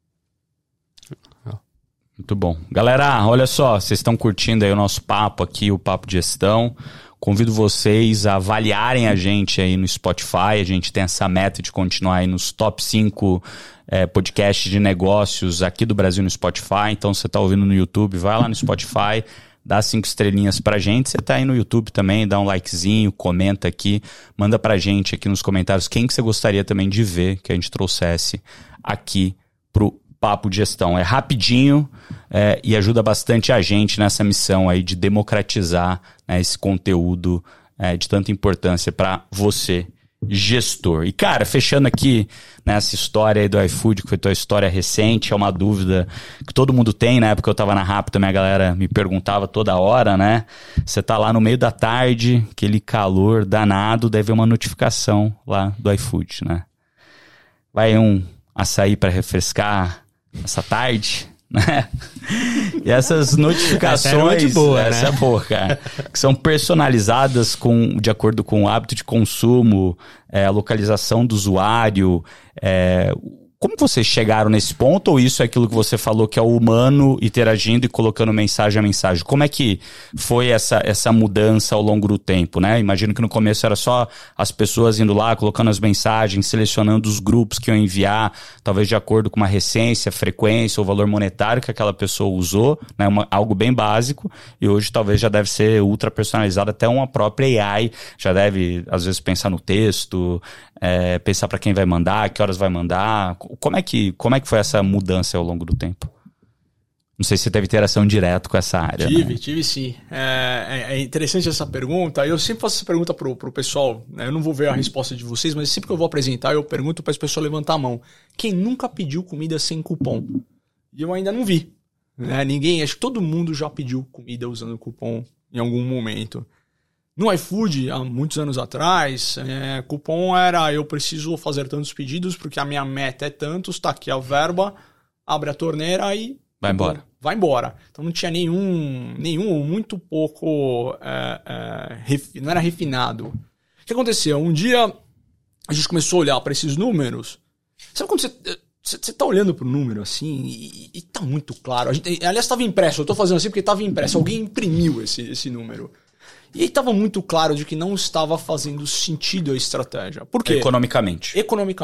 Muito bom. Galera, olha só, vocês estão curtindo aí o nosso papo aqui, o Papo de Gestão. Convido vocês a avaliarem a gente aí no Spotify. A gente tem essa meta de continuar aí nos top 5 podcasts de negócios aqui do Brasil no Spotify. Então, você está ouvindo no YouTube, vai lá no Spotify, dá 5 estrelinhas pra gente. Você tá aí no YouTube também, dá um likezinho, comenta aqui, manda pra gente aqui nos comentários quem que você gostaria também de ver que a gente trouxesse aqui pro Papo de Gestão. É rapidinho e ajuda bastante a gente nessa missão aí de democratizar, né, esse conteúdo de tanta importância para você, gestor. E, cara, fechando aqui nessa história aí do iFood, que foi tua história recente, é uma dúvida que todo mundo tem. Na época eu tava na Rappi também, a galera me perguntava toda hora, né? Você tá lá no meio da tarde, aquele calor danado, deve ver uma notificação lá do iFood, né? Vai um açaí para refrescar essa tarde, né? E essas notificações, essa é boa, cara, que são personalizadas de acordo com o hábito de consumo, a localização do usuário. Como vocês chegaram nesse ponto? Ou isso é aquilo que você falou, que é o humano interagindo e colocando mensagem a mensagem? Como é que foi essa mudança ao longo do tempo, né? Imagino que no começo era só as pessoas indo lá, colocando as mensagens, selecionando os grupos que iam enviar, talvez de acordo com uma recência, frequência ou valor monetário que aquela pessoa usou, né? Algo bem básico. E hoje talvez já deve ser ultra personalizado, até uma própria AI já deve, às vezes, pensar no texto, pensar para quem vai mandar, que horas vai mandar. Como é que foi essa mudança ao longo do tempo? Não sei se você teve interação direta com essa área. Tive sim. É interessante essa pergunta. Eu sempre faço essa pergunta pro pessoal, né? Eu não vou ver a resposta de vocês, mas sempre que eu vou apresentar, eu pergunto para as pessoas levantar a mão. Quem nunca pediu comida sem cupom? E eu ainda não vi. Né? Ninguém, acho que todo mundo já pediu comida usando cupom em algum momento. No iFood, há muitos anos atrás, cupom era: eu preciso fazer tantos pedidos porque a minha meta é tantos, tá aqui a verba, abre a torneira e vai embora. Vai embora. Então não tinha nenhum muito pouco, não era refinado. O que aconteceu? Um dia a gente começou a olhar para esses números. Sabe quando você tá olhando pro número assim e tá muito claro? Aliás, estava impresso. Eu tô fazendo assim porque estava impresso. Alguém imprimiu esse número. E aí estava muito claro de que não estava fazendo sentido a estratégia. Por quê? Economicamente.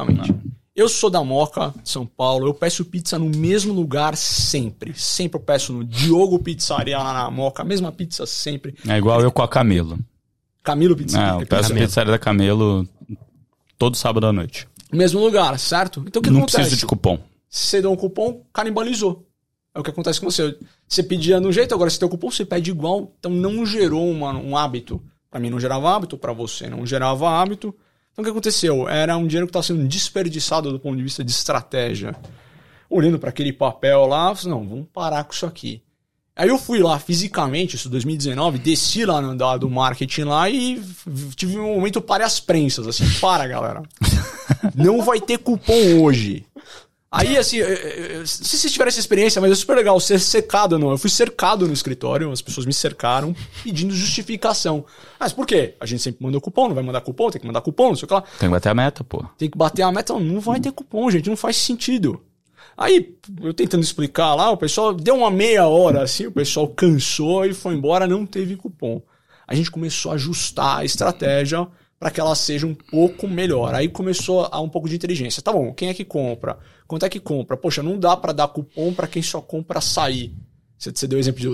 Eu sou da Moca, São Paulo. Eu peço pizza no mesmo lugar sempre. Sempre eu peço no Diogo Pizzaria lá na Moca. A mesma pizza sempre. É igual eu com a Camelo. Camelo Pizzaria. Eu peço pizzaria da Camelo todo sábado à noite. Mesmo lugar, certo? Então o que não acontece? Não preciso de cupom. Se você dá um cupom, canibalizou. É o que acontece com você. Você pedia de um jeito, agora você tem o cupom, você pede igual. Então não gerou um hábito. Para mim não gerava hábito, para você não gerava hábito. Então o que aconteceu? Era um dinheiro que estava sendo desperdiçado do ponto de vista de estratégia. Olhando para aquele papel lá, eu falei, não, vamos parar com isso aqui. Aí eu fui lá fisicamente, isso em 2019, desci lá no andar do marketing lá e tive um momento para as prensas, assim, para galera. Não vai ter cupom hoje. Aí, assim, não sei se vocês tiveram essa experiência, mas é super legal ser cercado, não. Eu fui cercado no escritório, as pessoas me cercaram pedindo justificação. Mas por quê? A gente sempre manda cupom, não vai mandar cupom, tem que mandar cupom, não sei o que lá. Tem que bater a meta, pô. Tem que bater a meta, não vai ter cupom, gente, não faz sentido. Aí, eu tentando explicar lá, o pessoal deu uma meia hora, assim, o pessoal cansou e foi embora, não teve cupom. A gente começou a ajustar a estratégia para que ela seja um pouco melhor. Aí começou a um pouco de inteligência. Tá bom, quem é que compra? Quanto é que compra? Poxa, não dá para dar cupom para quem só compra açaí. Você deu o exemplo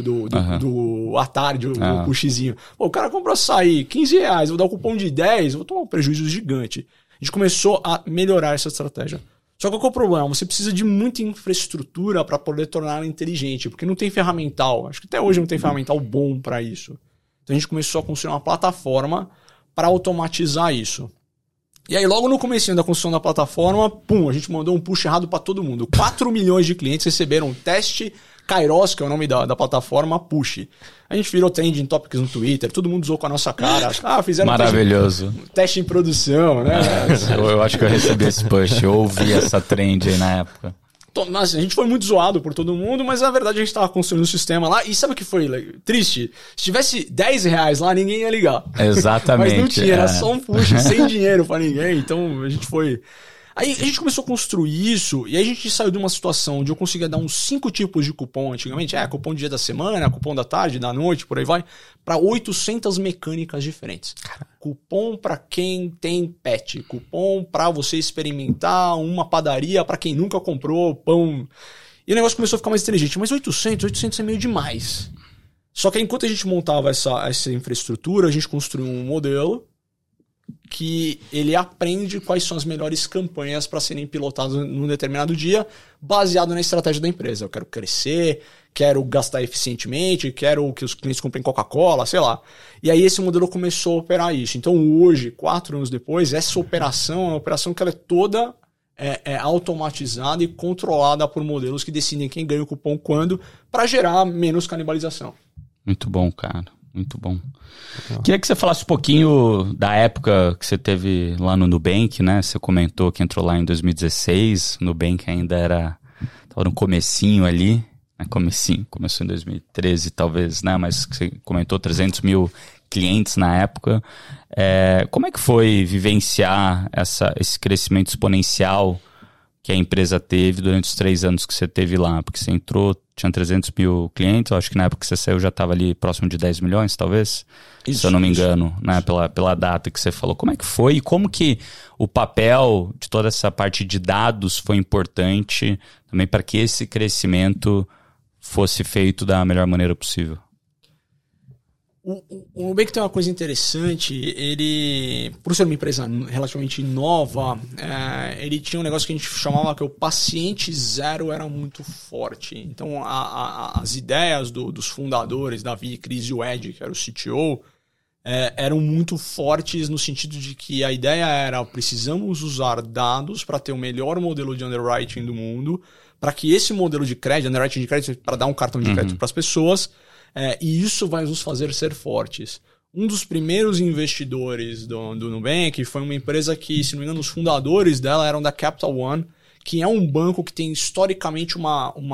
do Atari, o xizinho. Pô, o cara comprou açaí, R$15, vou dar um cupom de 10, vou tomar um prejuízo gigante. A gente começou a melhorar essa estratégia. Só que qual é o problema? Você precisa de muita infraestrutura para poder torná-la inteligente, porque não tem ferramental. Acho que até hoje não tem ferramental bom para isso. Então a gente começou a construir uma plataforma para automatizar isso. E aí logo no comecinho da construção da plataforma, a gente mandou um push errado para todo mundo. 4 milhões de clientes receberam um teste Kairos, que é o nome da plataforma, Push. A gente virou trending topics no Twitter, todo mundo usou com a nossa cara. Fizeram maravilhoso. Teste em produção, né? Eu acho que eu recebi esse push, eu ouvi essa trend aí na época. A gente foi muito zoado por todo mundo, mas na verdade a gente tava construindo um sistema lá. E sabe o que foi triste? Se tivesse R$10 lá, ninguém ia ligar. Exatamente. Mas não tinha, era só um push sem dinheiro pra ninguém. Então a gente foi... Aí a gente começou a construir isso, e aí a gente saiu de uma situação onde eu conseguia dar uns 5 tipos de cupom antigamente, cupom de dia da semana, cupom da tarde, da noite, por aí vai, para 800 mecânicas diferentes. Cupom para quem tem pet, cupom para você experimentar uma padaria para quem nunca comprou pão. E o negócio começou a ficar mais inteligente, mas 800 é meio demais. Só que enquanto a gente montava essa infraestrutura, a gente construiu um modelo que ele aprende quais são as melhores campanhas para serem pilotadas num determinado dia, baseado na estratégia da empresa. Eu quero crescer, quero gastar eficientemente, quero que os clientes comprem Coca-Cola, sei lá. E aí esse modelo começou a operar isso. Então hoje, 4 anos depois, essa operação é uma operação que ela é toda automatizada e controlada por modelos que decidem quem ganha o cupom quando, para gerar menos canibalização. Muito bom, cara. Muito bom. Queria que você falasse um pouquinho da época que você teve lá no Nubank, né? Você comentou que entrou lá em 2016, o Nubank ainda estava no comecinho ali, né? Começou em 2013 talvez, né? Mas você comentou 300 mil clientes na época. Como é que foi vivenciar esse crescimento exponencial que a empresa teve durante os 3 anos que você teve lá? Porque você entrou, tinha 300 mil clientes, eu acho que na época que você saiu já estava ali próximo de 10 milhões, talvez, se eu não me engano, né? Pela data que você falou. Como é que foi e como que o papel de toda essa parte de dados foi importante também para que esse crescimento fosse feito da melhor maneira possível? O Nubank tem uma coisa interessante, ele, por ser uma empresa relativamente nova, ele tinha um negócio que a gente chamava que o paciente zero era muito forte. Então as ideias dos fundadores, Davi, Cris e o Ed, que era o CTO, eram muito fortes no sentido de que a ideia era precisamos usar dados para ter o melhor modelo de underwriting do mundo, para que esse modelo de crédito, underwriting de crédito, para dar um cartão de crédito para as pessoas, e isso vai nos fazer ser fortes. Um dos primeiros investidores do Nubank foi uma empresa que, se não me engano, os fundadores dela eram da Capital One, que é um banco que tem historicamente tem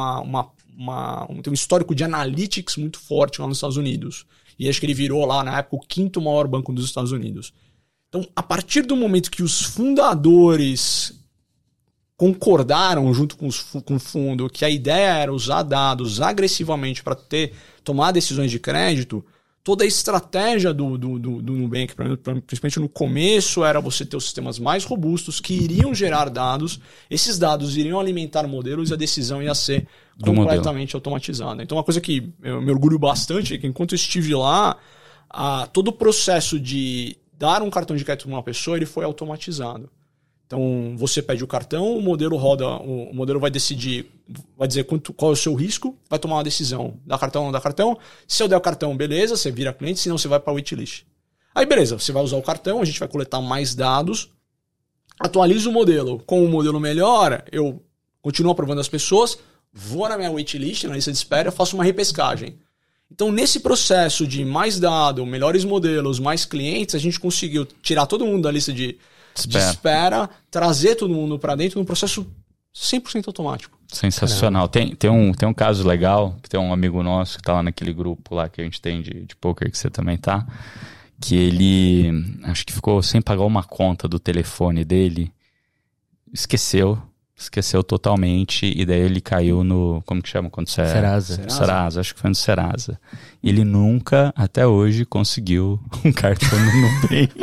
um histórico de analytics muito forte lá nos Estados Unidos. E acho que ele virou lá, na época, o 5º maior banco dos Estados Unidos. Então, a partir do momento que os fundadores concordaram junto com o fundo que a ideia era usar dados agressivamente para tomar decisões de crédito, toda a estratégia do Nubank, principalmente no começo, era você ter os sistemas mais robustos que iriam gerar dados, esses dados iriam alimentar modelos e a decisão ia ser completamente automatizada. Então, uma coisa que eu me orgulho bastante é que enquanto eu estive lá, todo o processo de dar um cartão de crédito para uma pessoa ele foi automatizado. Então, você pede o cartão, o modelo roda, o modelo vai decidir, vai dizer qual é o seu risco, vai tomar uma decisão, dá cartão ou não dá cartão. Se eu der o cartão, beleza, você vira cliente, senão você vai para a waitlist. Aí, beleza, você vai usar o cartão, a gente vai coletar mais dados, atualiza o modelo. Com o modelo melhor, eu continuo aprovando as pessoas, vou na minha waitlist, na lista de espera, faço uma repescagem. Então, nesse processo de mais dado, melhores modelos, mais clientes, a gente conseguiu tirar todo mundo da lista de espera, trazer todo mundo para dentro num processo 100% automático. Sensacional. Tem um caso legal, que tem um amigo nosso que tá lá naquele grupo lá que a gente tem de poker, que você também tá, que ele, acho que ficou sem pagar uma conta do telefone dele, esqueceu totalmente, e daí ele caiu no, como que chama quando você Serasa, acho que foi no Serasa. Ele nunca, até hoje, conseguiu um cartão no Nubank.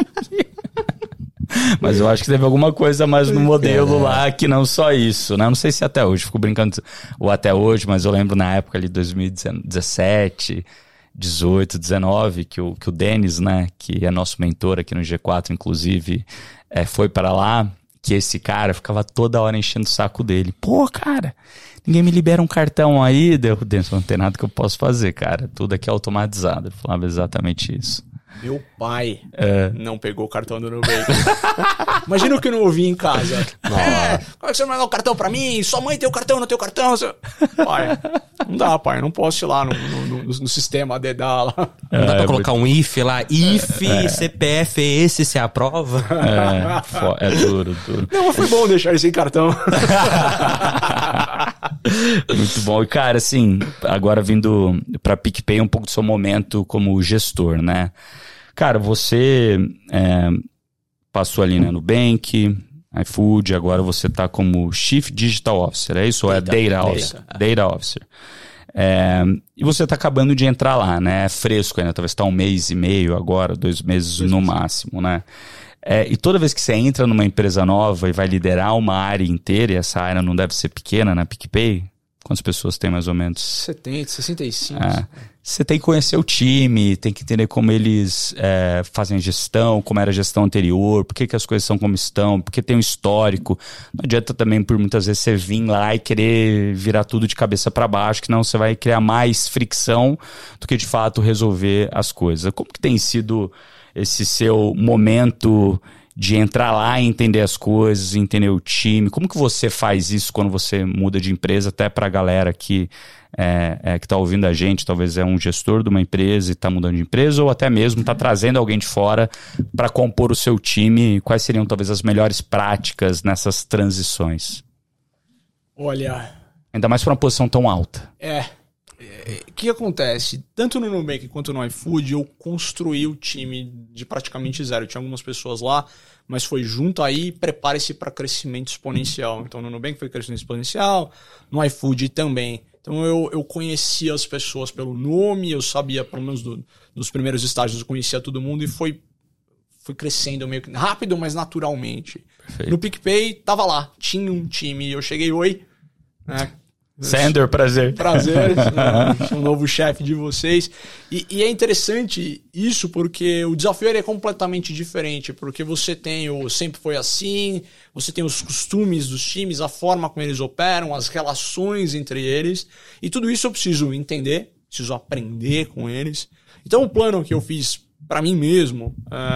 Mas eu acho que teve alguma coisa mais no modelo lá que não só isso, né? Não sei se até hoje, fico brincando ou até hoje, mas eu lembro na época ali de 2017, 18, 19, que o Denis, né, que é nosso mentor aqui no G4, inclusive, foi para lá, que esse cara ficava toda hora enchendo o saco dele. Pô, cara, ninguém me libera um cartão aí, deu dentro, não tem nada que eu possa fazer, cara. Tudo aqui é automatizado. Ele falava exatamente isso. Meu pai não pegou o cartão do Nubank. Imagina o que eu não ouvi em casa. Como é que você não mandou o cartão pra mim? Sua mãe tem o cartão, não tem o cartão. Pai, não dá, pai. Não posso ir lá no sistema dedar lá. Não dá pra colocar um if lá. If, CPF é esse, se aprova? É duro. Não, mas foi bom deixar ele sem cartão. Muito bom. E, cara, assim, agora vindo pra PicPay, um pouco do seu momento como gestor, né? Cara, você passou ali, né, no Nubank, iFood, agora você tá como Chief Digital Officer, é isso? Ou é Data Officer? Data Officer. E você tá acabando de entrar lá, né? É fresco ainda, talvez tá 1 mês e meio agora, 2 meses no máximo, né? E toda vez que você entra numa empresa nova e vai liderar uma área inteira, e essa área não deve ser pequena na PicPay, quantas pessoas tem mais ou menos? 70, 65. Você tem que conhecer o time, tem que entender como eles fazem gestão, como era a gestão anterior, por que as coisas são como estão, porque tem um histórico. Não adianta também, por muitas vezes, você vir lá e querer virar tudo de cabeça para baixo, que não, você vai criar mais fricção do que, de fato, resolver as coisas. Como que tem sido esse seu momento de entrar lá e entender as coisas, entender o time? Como que você faz isso quando você muda de empresa, até para a galera que está ouvindo a gente, talvez é um gestor de uma empresa e está mudando de empresa, ou até mesmo está trazendo alguém de fora para compor o seu time? Quais seriam talvez as melhores práticas nessas transições? Olha... Ainda mais para uma posição tão alta. O que acontece? Tanto no Nubank quanto no iFood, eu construí o time de praticamente zero. Tinha algumas pessoas lá, mas foi junto aí, prepare-se para crescimento exponencial. Então no Nubank foi crescimento exponencial, no iFood também. Então eu conhecia as pessoas pelo nome, eu sabia, pelo menos dos primeiros estágios, eu conhecia todo mundo e foi crescendo meio que rápido, mas naturalmente. Perfeito. No PicPay, tava lá, tinha um time, eu cheguei, oi, né? Sander, prazer. Prazer, sou o novo chefe de vocês. E é interessante isso porque o desafio é completamente diferente, porque você tem sempre foi assim, você tem os costumes dos times, a forma como eles operam, as relações entre eles, e tudo isso eu preciso entender, preciso aprender com eles. Então o plano que eu fiz para mim mesmo,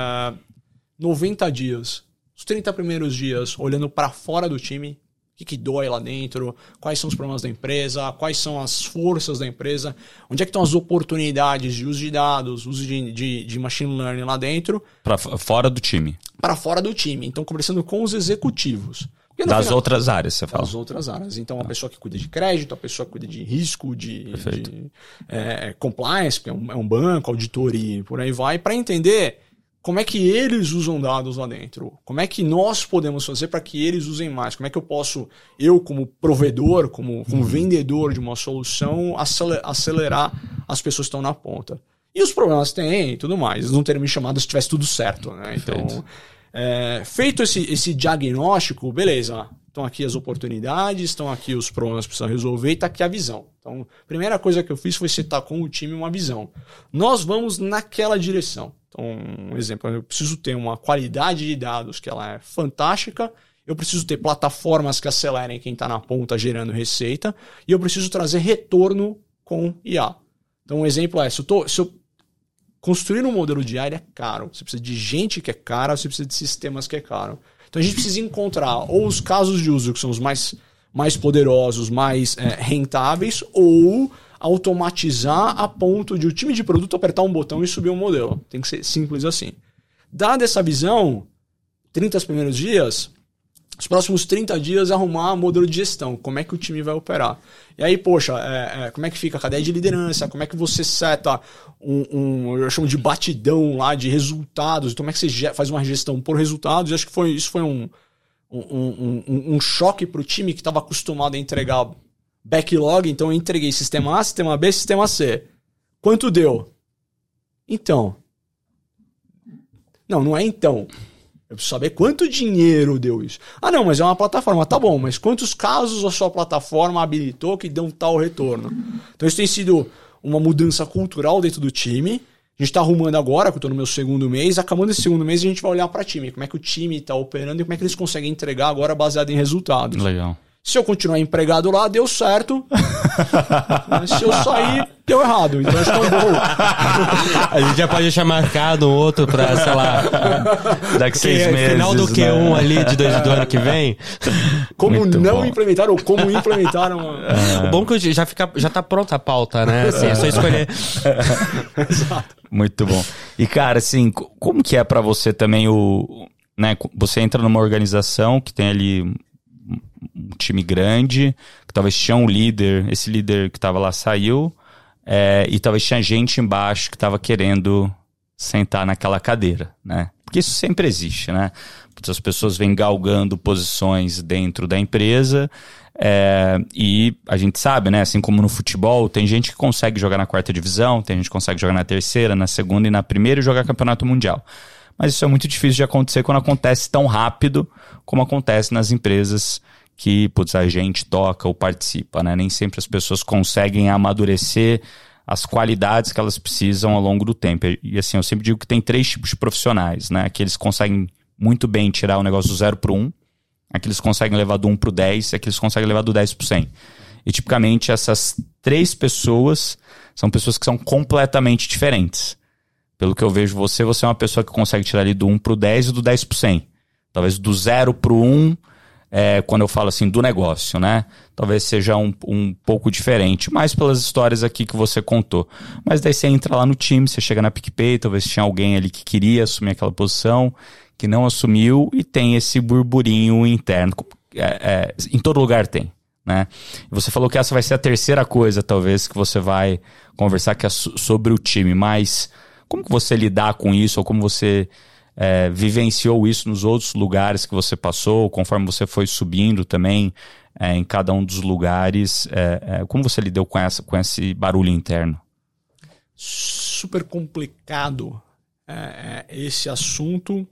90 dias, os 30 primeiros dias, olhando para fora do time, o que dói lá dentro, quais são os problemas da empresa, quais são as forças da empresa, onde é que estão as oportunidades de uso de dados, uso de machine learning lá dentro. Para fora do time. Para fora do time. Então, conversando com os executivos. Das outras áreas, você fala. Das outras áreas. Então, a pessoa que cuida de crédito, a pessoa que cuida de risco, de compliance, que é um banco, auditoria e por aí vai, para entender como é que eles usam dados lá dentro? Como é que nós podemos fazer para que eles usem mais? Como é que eu posso, como provedor, como vendedor de uma solução, acelerar as pessoas que estão na ponta? E os problemas tem e tudo mais. Eles não teriam me chamado se tivesse tudo certo, né? Então, feito esse diagnóstico, beleza. Estão aqui as oportunidades, estão aqui os problemas que precisam resolver e está aqui a visão. Então, a primeira coisa que eu fiz foi setar com o time uma visão. Nós vamos naquela direção. Então, um exemplo, eu preciso ter uma qualidade de dados que ela é fantástica, eu preciso ter plataformas que acelerem quem está na ponta gerando receita, e eu preciso trazer retorno com IA. Então, um exemplo é, se eu construir um modelo de IA, ele é caro. Você precisa de gente que é cara, você precisa de sistemas que é caro. Então, a gente precisa encontrar ou os casos de uso que são os mais poderosos, mais rentáveis, ou automatizar a ponto de o time de produto apertar um botão e subir um modelo. Tem que ser simples assim. Dada essa visão, 30 primeiros dias, os próximos 30 dias arrumar modelo de gestão. Como é que o time vai operar? E aí, poxa, como é que fica a cadeia de liderança? Como é que você seta eu chamo de batidão lá de resultados? Então, como é que você faz uma gestão por resultados? Eu acho que isso foi um choque para o time que estava acostumado a entregar backlog. Então, eu entreguei sistema A, sistema B, sistema C. Quanto deu? Então. Não é então. Eu preciso saber quanto dinheiro deu isso. Ah, não, mas é uma plataforma. Tá bom, mas quantos casos a sua plataforma habilitou que dão tal retorno? Então, isso tem sido uma mudança cultural dentro do time. A gente está arrumando agora, que eu estou no meu segundo mês. Acabando esse segundo mês, a gente vai olhar para o time. Como é que o time está operando e como é que eles conseguem entregar agora baseado em resultados. Legal. Se eu continuar empregado lá, deu certo. Mas se eu sair, deu errado. Então acho que é um bom. A gente já pode deixar marcado um outro pra, sei lá, Daqui 6 meses. Final do Q1 ali do ano que vem. Como Muito não bom. implementaram ou como implementaram. O bom é que já tá pronta a pauta, né? Assim, é só escolher. Exato. Muito bom. E, cara, assim, como que é pra você também né, você entra numa organização que tem ali um time grande, que talvez tinha um líder, esse líder que tava lá saiu, e talvez tinha gente embaixo que tava querendo sentar naquela cadeira, né? Porque isso sempre existe, né? As pessoas vêm galgando posições dentro da empresa, e a gente sabe, né? Assim como no futebol, tem gente que consegue jogar na 4ª divisão, tem gente que consegue jogar na 3ª, na 2ª e na 1ª e jogar campeonato mundial. Mas isso é muito difícil de acontecer quando acontece tão rápido como acontece nas empresas que a gente toca ou participa, né? Nem sempre as pessoas conseguem amadurecer as qualidades que elas precisam ao longo do tempo. E assim, eu sempre digo que tem 3 tipos de profissionais, né? Aqueles que conseguem muito bem tirar o negócio do 0 pro 1, aqueles que conseguem levar do 1 pro 10 e aqueles que conseguem levar do 10 pro 100. E tipicamente essas 3 pessoas são pessoas que são completamente diferentes. Pelo que eu vejo você é uma pessoa que consegue tirar ali do 1 pro 10 e do 10 pro 100. Talvez do 0 pro 1, quando eu falo assim do negócio, né? Talvez seja um pouco diferente, mais pelas histórias aqui que você contou. Mas daí você entra lá no time, você chega na PicPay, talvez tinha alguém ali que queria assumir aquela posição, que não assumiu e tem esse burburinho interno. Em todo lugar tem, né? Você falou que essa vai ser a 3ª coisa, talvez, que você vai conversar, que é sobre o time, mas como que você lidar com isso, ou como você vivenciou isso nos outros lugares que você passou, conforme você foi subindo também em cada um dos lugares, como você lidou com esse barulho interno? Super complicado esse assunto,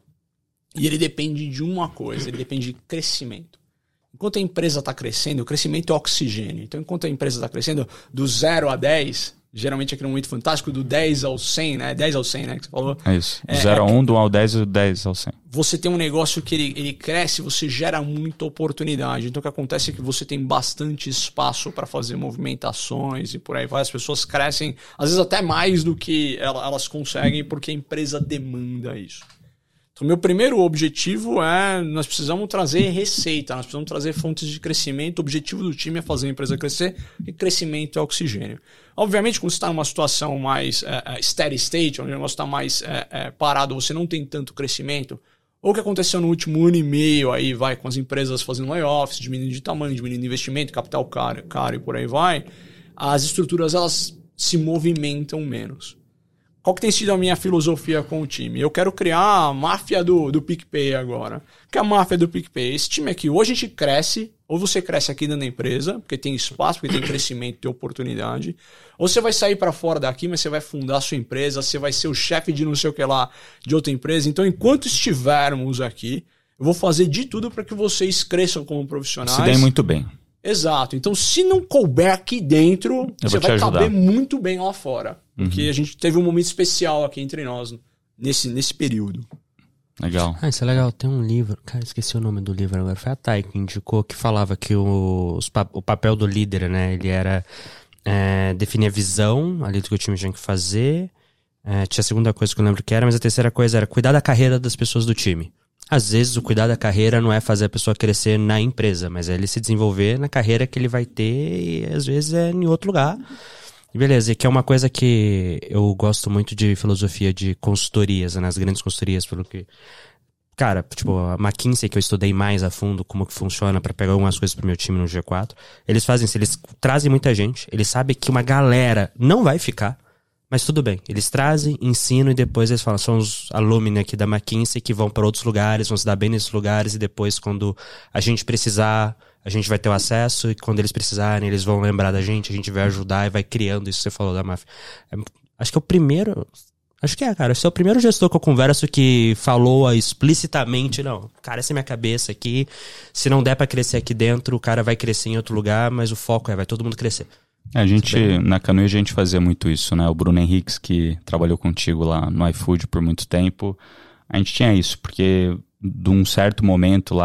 e ele depende de uma coisa, ele depende de crescimento. Enquanto a empresa está crescendo, o crescimento é oxigênio. Então, enquanto a empresa está crescendo, do 0 a 10, geralmente aqui no Momento Fantástico, do 10 ao 100, né? 10 ao 100, né? Que você falou. É isso. Do 0 a 1, do 1 ao 10 e do 10 ao 100. Você tem um negócio que ele cresce, você gera muita oportunidade. Então, o que acontece é que você tem bastante espaço para fazer movimentações e por aí vai. As pessoas crescem, às vezes até mais do que elas conseguem, porque a empresa demanda isso. Então, meu primeiro objetivo nós precisamos trazer receita, nós precisamos trazer fontes de crescimento. O objetivo do time é fazer a empresa crescer, e crescimento é oxigênio. Obviamente, quando você está numa situação mais steady state, onde o negócio está mais parado, você não tem tanto crescimento. Ou o que aconteceu no último ano e meio aí, vai, com as empresas fazendo layoffs, diminuindo de tamanho, diminuindo investimento, capital caro e por aí vai, as estruturas elas se movimentam menos. Qual que tem sido a minha filosofia com o time? Eu quero criar a máfia do PicPay agora. O que é a máfia do PicPay? Esse time aqui, ou a gente cresce, ou você cresce aqui dentro da empresa, porque tem espaço, porque tem crescimento, tem oportunidade. Ou você vai sair para fora daqui, mas você vai fundar a sua empresa, você vai ser o chefe de não sei o que lá, de outra empresa. Então, enquanto estivermos aqui, eu vou fazer de tudo para que vocês cresçam como profissionais. Se deem muito bem. Exato. Então, se não couber aqui dentro, você vai caber muito bem lá fora. Porque a gente teve um momento especial aqui entre nós nesse período. Legal. Isso é legal. Tem um livro, cara, esqueci o nome do livro agora. Foi a Thay que indicou, que falava que o papel do líder, né? Ele era definir a visão ali do que o time tinha que fazer. Tinha a segunda coisa que eu lembro que era, mas a terceira coisa era cuidar da carreira das pessoas do time. Às vezes o cuidar da carreira não é fazer a pessoa crescer na empresa, mas é ele se desenvolver na carreira que ele vai ter, e às vezes é em outro lugar. E beleza, e que é uma coisa que eu gosto muito de filosofia de consultorias, né, as grandes consultorias, pelo que... Cara, tipo, a McKinsey, que eu estudei mais a fundo como que funciona pra pegar algumas coisas pro meu time no G4, eles fazem isso, eles trazem muita gente, eles sabem que uma galera não vai ficar, mas tudo bem, eles trazem, ensinam e depois eles falam, são os alumni aqui da McKinsey que vão para outros lugares, vão se dar bem nesses lugares e depois quando a gente precisar, a gente vai ter o acesso e quando eles precisarem, eles vão lembrar da gente, a gente vai ajudar e vai criando isso que você falou da máfia. Acho que é o primeiro... Acho que cara. Esse é o primeiro gestor que eu converso que falou explicitamente, não, cara, essa é minha cabeça aqui, se não der pra crescer aqui dentro, o cara vai crescer em outro lugar, mas o foco vai todo mundo crescer. A gente, na Canoe, a gente fazia muito isso, né? O Bruno Henriques, que trabalhou contigo lá no iFood por muito tempo, a gente tinha isso, porque de um certo momento lá,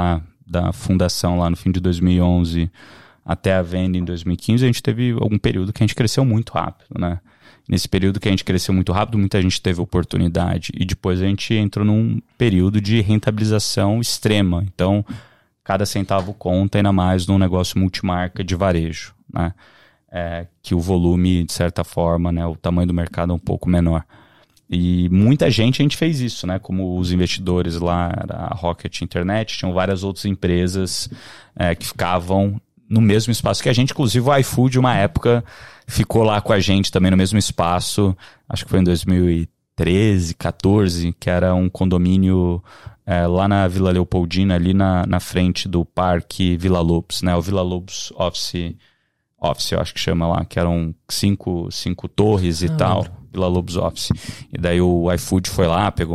da fundação lá no fim de 2011 até a venda em 2015, a gente teve algum período que a gente cresceu muito rápido, né? Nesse período que a gente cresceu muito rápido, muita gente teve oportunidade. E depois a gente entrou num período de rentabilização extrema. Então, cada centavo conta, ainda mais num negócio multimarca de varejo, né? Que o volume, de certa forma, né, o tamanho do mercado é um pouco menor. E muita gente a gente fez isso, né? Como os investidores lá, a Rocket Internet, tinham várias outras empresas que ficavam no mesmo espaço que a gente. Inclusive o iFood, uma época, ficou lá com a gente também no mesmo espaço. Acho que foi em 2013, 14, que era um condomínio lá na Vila Leopoldina, ali na frente do Parque Vila Lobos, né? O Vila Lobos Office, eu acho que chama lá, que eram cinco torres e tal. Vila Lobos Office. E daí o iFood foi lá, pegou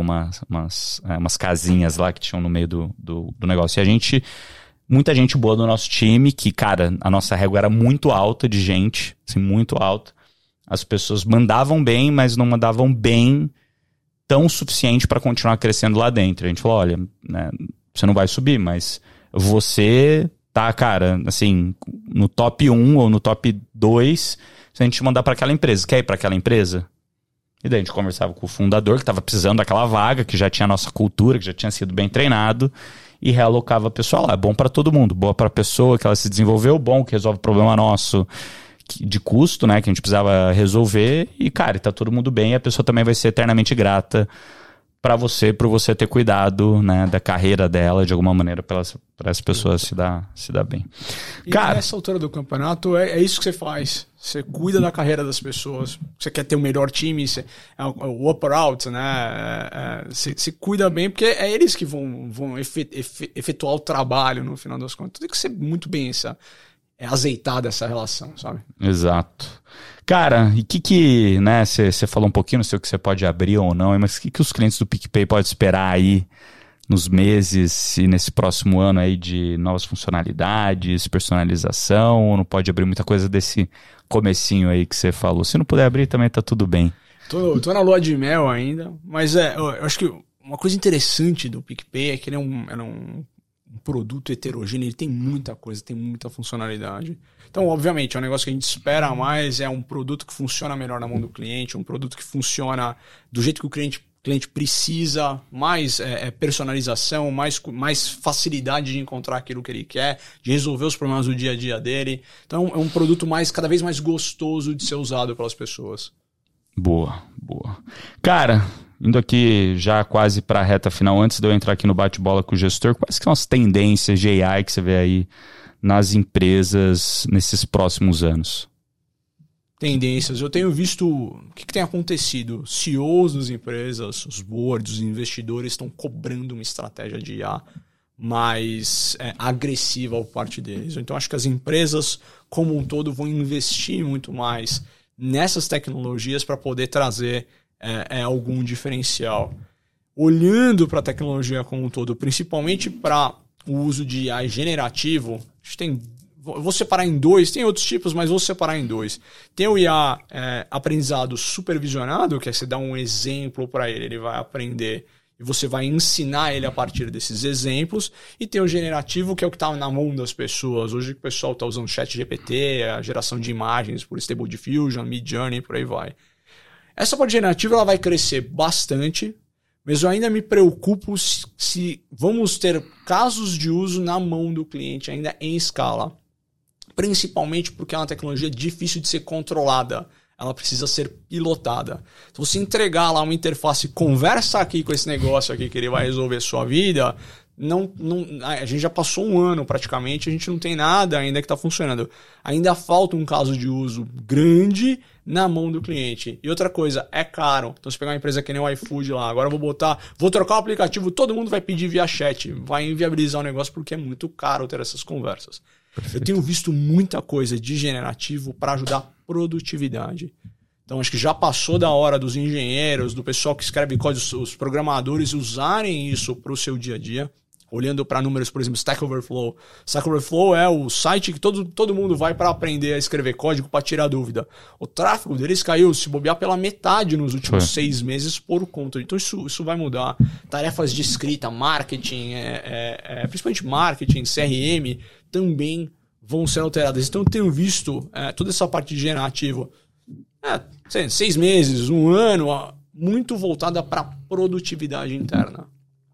umas casinhas lá que tinham no meio do negócio. E muita gente boa do nosso time, que, cara, a nossa régua era muito alta de gente, assim, muito alta. As pessoas mandavam bem, mas não mandavam bem tão suficiente para continuar crescendo lá dentro. A gente falou, olha, né, você não vai subir, mas você tá, cara, assim, no top 1 ou no top 2, se a gente mandar para aquela empresa. Quer ir para aquela empresa? E daí a gente conversava com o fundador, que estava precisando daquela vaga, que já tinha a nossa cultura, que já tinha sido bem treinado, e realocava a pessoa lá. É bom para todo mundo, boa para a pessoa, que ela se desenvolveu, bom, que resolve o problema nosso de custo, né, que a gente precisava resolver, e, cara, tá todo mundo bem, e a pessoa também vai ser eternamente grata para você, por você ter cuidado, né, da carreira dela, de alguma maneira, para essa pessoa se dar bem. E cara, nessa altura do campeonato, é isso que você faz. Você cuida da carreira das pessoas. Você quer ter o melhor time, o up or out, né? Você cuida bem, porque é eles que vão efetuar o trabalho no final das contas. Tem que ser muito bem azeitada essa relação, sabe? Exato. Cara, e que né, você falou um pouquinho, não sei o que você pode abrir ou não, mas o que os clientes do PicPay podem esperar aí nos meses e nesse próximo ano aí de novas funcionalidades, personalização, ou não pode abrir muita coisa desse comecinho aí que você falou? Se não puder abrir, também tá tudo bem. Tô na lua de mel ainda, mas eu acho que uma coisa interessante do PicPay é que ele é um produto heterogêneo, ele tem muita coisa, tem muita funcionalidade. Então, obviamente, é um negócio que a gente espera mais, é um produto que funciona melhor na mão do cliente, um produto que funciona do jeito que o cliente precisa, mais personalização, mais facilidade de encontrar aquilo que ele quer, de resolver os problemas do dia a dia dele. Então, é um produto cada vez mais gostoso de ser usado pelas pessoas. Boa. Cara, indo aqui já quase para a reta final, antes de eu entrar aqui no bate-bola com o gestor, quais que são as tendências de AI que você vê aí nas empresas nesses próximos anos? Tendências. Eu tenho visto o que tem acontecido. CEOs das empresas, os boards, os investidores estão cobrando uma estratégia de IA mais agressiva por parte deles. Então, acho que as empresas, como um todo, vão investir muito mais nessas tecnologias para poder trazer algum diferencial. Olhando para a tecnologia como um todo, principalmente para o uso de AI generativo, a gente vou separar em dois, tem outros tipos, mas vou separar em dois. Tem o IA aprendizado supervisionado, que é você dar um exemplo para ele vai aprender e você vai ensinar ele a partir desses exemplos. E tem o generativo, que é o que está na mão das pessoas. Hoje o pessoal está usando ChatGPT, a geração de imagens por Stable Diffusion, Midjourney, por aí vai. Essa parte generativa ela vai crescer bastante, mas eu ainda me preocupo se vamos ter casos de uso na mão do cliente ainda em escala. Principalmente porque é uma tecnologia difícil de ser controlada. Ela precisa ser pilotada. Se você entregar lá uma interface, conversa aqui com esse negócio aqui que ele vai resolver a sua vida, a gente já passou um ano praticamente, a gente não tem nada ainda que está funcionando. Ainda falta um caso de uso grande na mão do cliente. E outra coisa, é caro. Então, se pegar uma empresa que nem o iFood lá, agora vou trocar o aplicativo, todo mundo vai pedir via chat, vai inviabilizar o negócio porque é muito caro ter essas conversas. Perfeito. Eu tenho visto muita coisa de generativo para ajudar a produtividade. Então, acho que já passou da hora dos engenheiros, do pessoal que escreve código, os programadores usarem isso para o seu dia a dia. olhando para números, por exemplo, Stack Overflow. Stack Overflow é o site que todo mundo vai para aprender a escrever código, para tirar dúvida. O tráfego deles caiu, se bobear, pela metade nos últimos 6 meses por conta. Então isso vai mudar. Tarefas de escrita, marketing, principalmente marketing, CRM, também vão ser alteradas. Então eu tenho visto toda essa parte de generativo 6 meses, 1 ano, muito voltada para produtividade interna.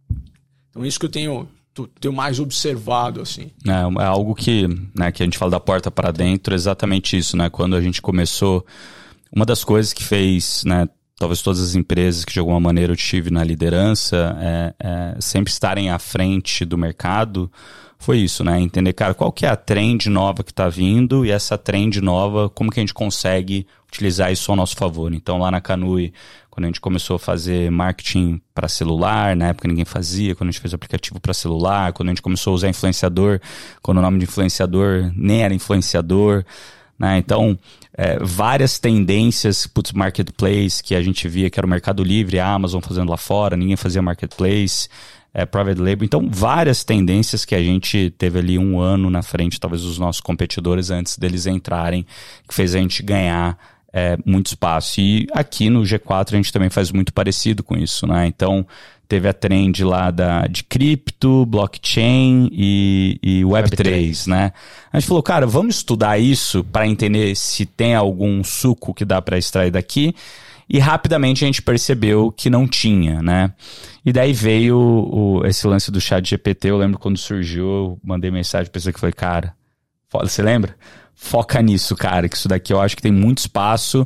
Então isso que eu tenho mais observado, assim. É algo que a gente fala da porta para dentro, exatamente isso, né? Quando a gente começou, uma das coisas que fez, né, talvez todas as empresas que de alguma maneira eu tive na liderança, sempre estarem à frente do mercado, foi isso, né? Entender, cara, qual que é a trend nova que está vindo e essa trend nova, como que a gente consegue utilizar isso ao nosso favor. Então, lá na Canui, quando a gente começou a fazer marketing para celular, na época ninguém fazia, quando a gente fez o aplicativo para celular, quando a gente começou a usar influenciador, quando o nome de influenciador nem era influenciador, né? Então, várias tendências, marketplace, que a gente via que era o Mercado Livre, a Amazon fazendo lá fora, ninguém fazia marketplace, private label. Então, várias tendências que a gente teve ali 1 ano na frente, talvez, dos nossos competidores antes deles entrarem, que fez a gente ganhar muito espaço. E aqui no G4 a gente também faz muito parecido com isso, né? Então, teve a trend lá de cripto, blockchain e Web3, né? A gente falou, cara, vamos estudar isso para entender se tem algum suco que dá para extrair daqui. E rapidamente a gente percebeu que não tinha, né? E daí veio esse lance do ChatGPT. Eu lembro quando surgiu, eu mandei mensagem pra pessoa que falei, cara, você lembra? Foca nisso, cara, que isso daqui eu acho que tem muito espaço,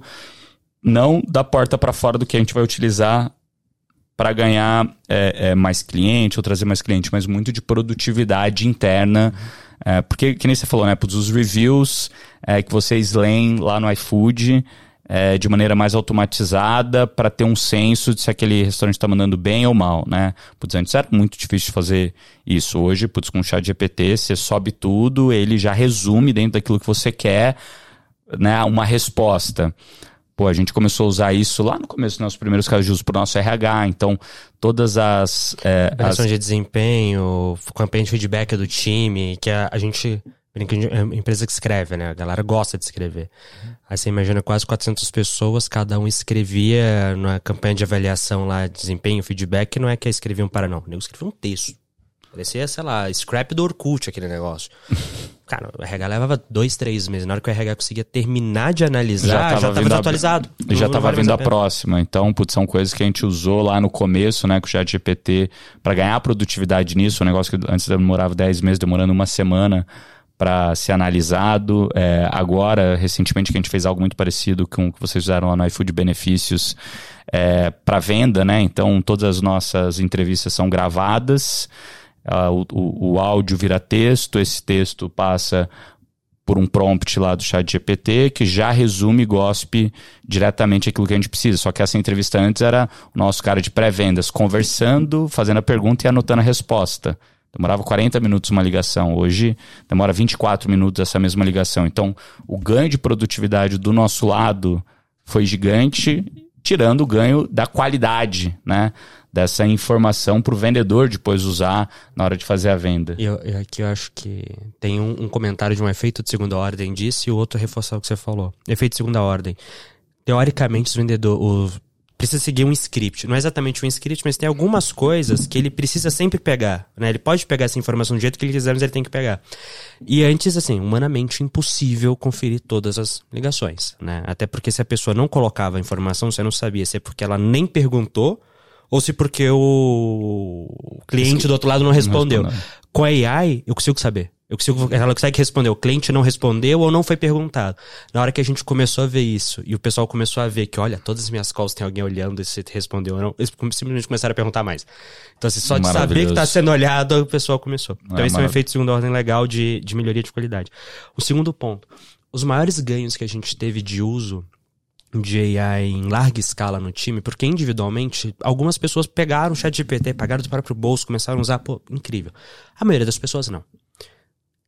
não da porta para fora do que a gente vai utilizar para ganhar mais cliente ou trazer mais cliente, mas muito de produtividade interna. Porque, que nem você falou, né? Os reviews que vocês leem lá no iFood, de maneira mais automatizada para ter um senso de se aquele restaurante está mandando bem ou mal, né? Antes era muito difícil de fazer isso. Hoje, com o ChatGPT, você sobe tudo, ele já resume dentro daquilo que você quer, né, uma resposta. A gente começou a usar isso lá no começo, nos primeiros casos de uso para o nosso RH, então todas as... Avaliação de desempenho, campanha de feedback do time, que a gente... É uma empresa que escreve, né? A galera gosta de escrever. Aí você imagina quase 400 pessoas, cada um escrevia na campanha de avaliação lá, desempenho, feedback, não é que escreviam para não. Eu escrevi um texto. Parecia, sei lá, scrap do Orkut, aquele negócio. Cara, o RH levava 2-3 meses. Na hora que o RH conseguia terminar de analisar, já estava atualizado. Já estava vindo a próxima. Então, são coisas que a gente usou lá no começo, né, com o ChatGPT, para ganhar produtividade nisso. Um negócio que antes demorava 10 meses, demorando 1 semana para ser analisado. Agora, recentemente, que a gente fez algo muito parecido com o que vocês fizeram lá no iFood Benefícios para venda, né? Então, todas as nossas entrevistas são gravadas, o áudio vira texto, esse texto passa por um prompt lá do ChatGPT que já resume e gospe diretamente aquilo que a gente precisa. Só que essa entrevista antes era o nosso cara de pré-vendas conversando, fazendo a pergunta e anotando a resposta. Demorava 40 minutos uma ligação. Hoje demora 24 minutos essa mesma ligação. Então, o ganho de produtividade do nosso lado foi gigante, tirando o ganho da qualidade, né? Dessa informação para o vendedor depois usar na hora de fazer a venda. E aqui eu acho que tem um comentário de um efeito de segunda ordem disso e o outro reforçar o que você falou. Efeito de segunda ordem. Teoricamente, os vendedores... precisa seguir um script. Não é exatamente um script, mas tem algumas coisas que ele precisa sempre pegar, né? Ele pode pegar essa informação do jeito que ele quiser, mas ele tem que pegar. E antes, assim, humanamente impossível conferir todas as ligações, né? Até porque se a pessoa não colocava a informação, você não sabia se é porque ela nem perguntou ou se porque o cliente do outro lado não respondeu. Com a AI, eu consigo saber. Ela consegue responder, o cliente não respondeu ou não foi perguntado. Na hora que a gente começou a ver isso, e o pessoal começou a ver que, olha, todas as minhas calls tem alguém olhando e se respondeu ou não, eles simplesmente começaram a perguntar mais. Então, assim, só de saber que está sendo olhado, o pessoal começou. Então, esse é um efeito de segunda ordem legal de melhoria de qualidade. O segundo ponto, os maiores ganhos que a gente teve de uso de AI em larga escala no time, porque individualmente, algumas pessoas pegaram o ChatGPT, pagaram do próprio bolso, começaram a usar, incrível. A maioria das pessoas não.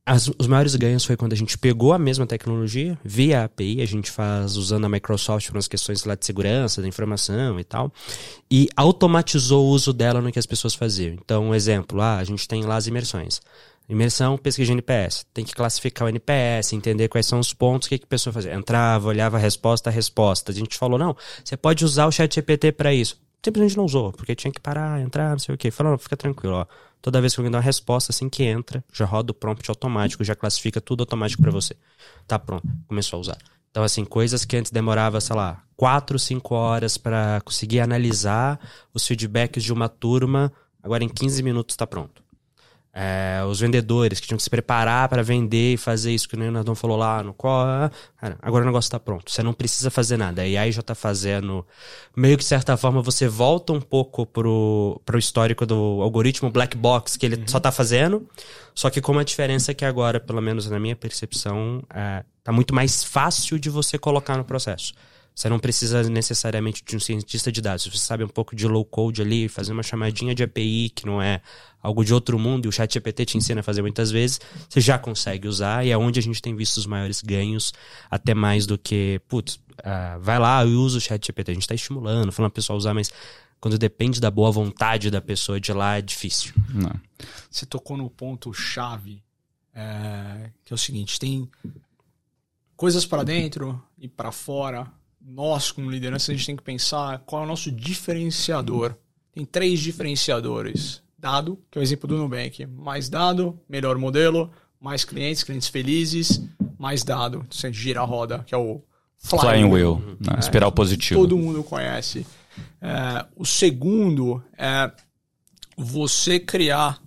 Os maiores ganhos foi quando a gente pegou a mesma tecnologia, via API, a gente faz usando a Microsoft para as questões lá de segurança, da informação e tal, e automatizou o uso dela no que as pessoas faziam. Então, um exemplo, a gente tem lá as imersões. Imersão, pesquisa de NPS. Tem que classificar o NPS, entender quais são os pontos, o que a pessoa fazia. Entrava, olhava a resposta. A gente falou, não, você pode usar o ChatGPT para isso. Simplesmente não usou, porque tinha que parar, entrar, não sei o quê. Falou, não, fica tranquilo, ó. Toda vez que alguém dá uma resposta, assim que entra, já roda o prompt automático, já classifica tudo automático para você. Tá pronto, começou a usar. Então, assim, coisas que antes demorava, sei lá, 4, 5 horas para conseguir analisar os feedbacks de uma turma, agora em 15 minutos tá pronto. Os vendedores que tinham que se preparar para vender e fazer isso que o Nardon falou lá no cara, agora o negócio tá pronto, você não precisa fazer nada, a AI já tá fazendo, meio que de certa forma você volta um pouco pro histórico do algoritmo black box que ele só tá fazendo, só que com uma diferença que agora, pelo menos na minha percepção, tá muito mais fácil de você colocar no processo. Você não precisa necessariamente de um cientista de dados. Você sabe um pouco de low code ali, fazer uma chamadinha de API, que não é algo de outro mundo, e o ChatGPT te ensina a fazer muitas vezes, você já consegue usar, e é onde a gente tem visto os maiores ganhos, até mais do que, vai lá e usa o ChatGPT. A gente tá estimulando, falando pro pessoal usar, mas quando depende da boa vontade da pessoa de lá, é difícil. Não. Você tocou no ponto-chave, que é o seguinte, tem coisas para dentro e para fora. Nós, como liderança, a gente tem que pensar qual é o nosso diferenciador. Tem 3 diferenciadores. Dado, que é o exemplo do Nubank. Mais dado, melhor modelo, mais clientes felizes, mais dado. Você gira a roda, que é o Flying Wheel, espiral positivo. Todo mundo conhece. O segundo é você criar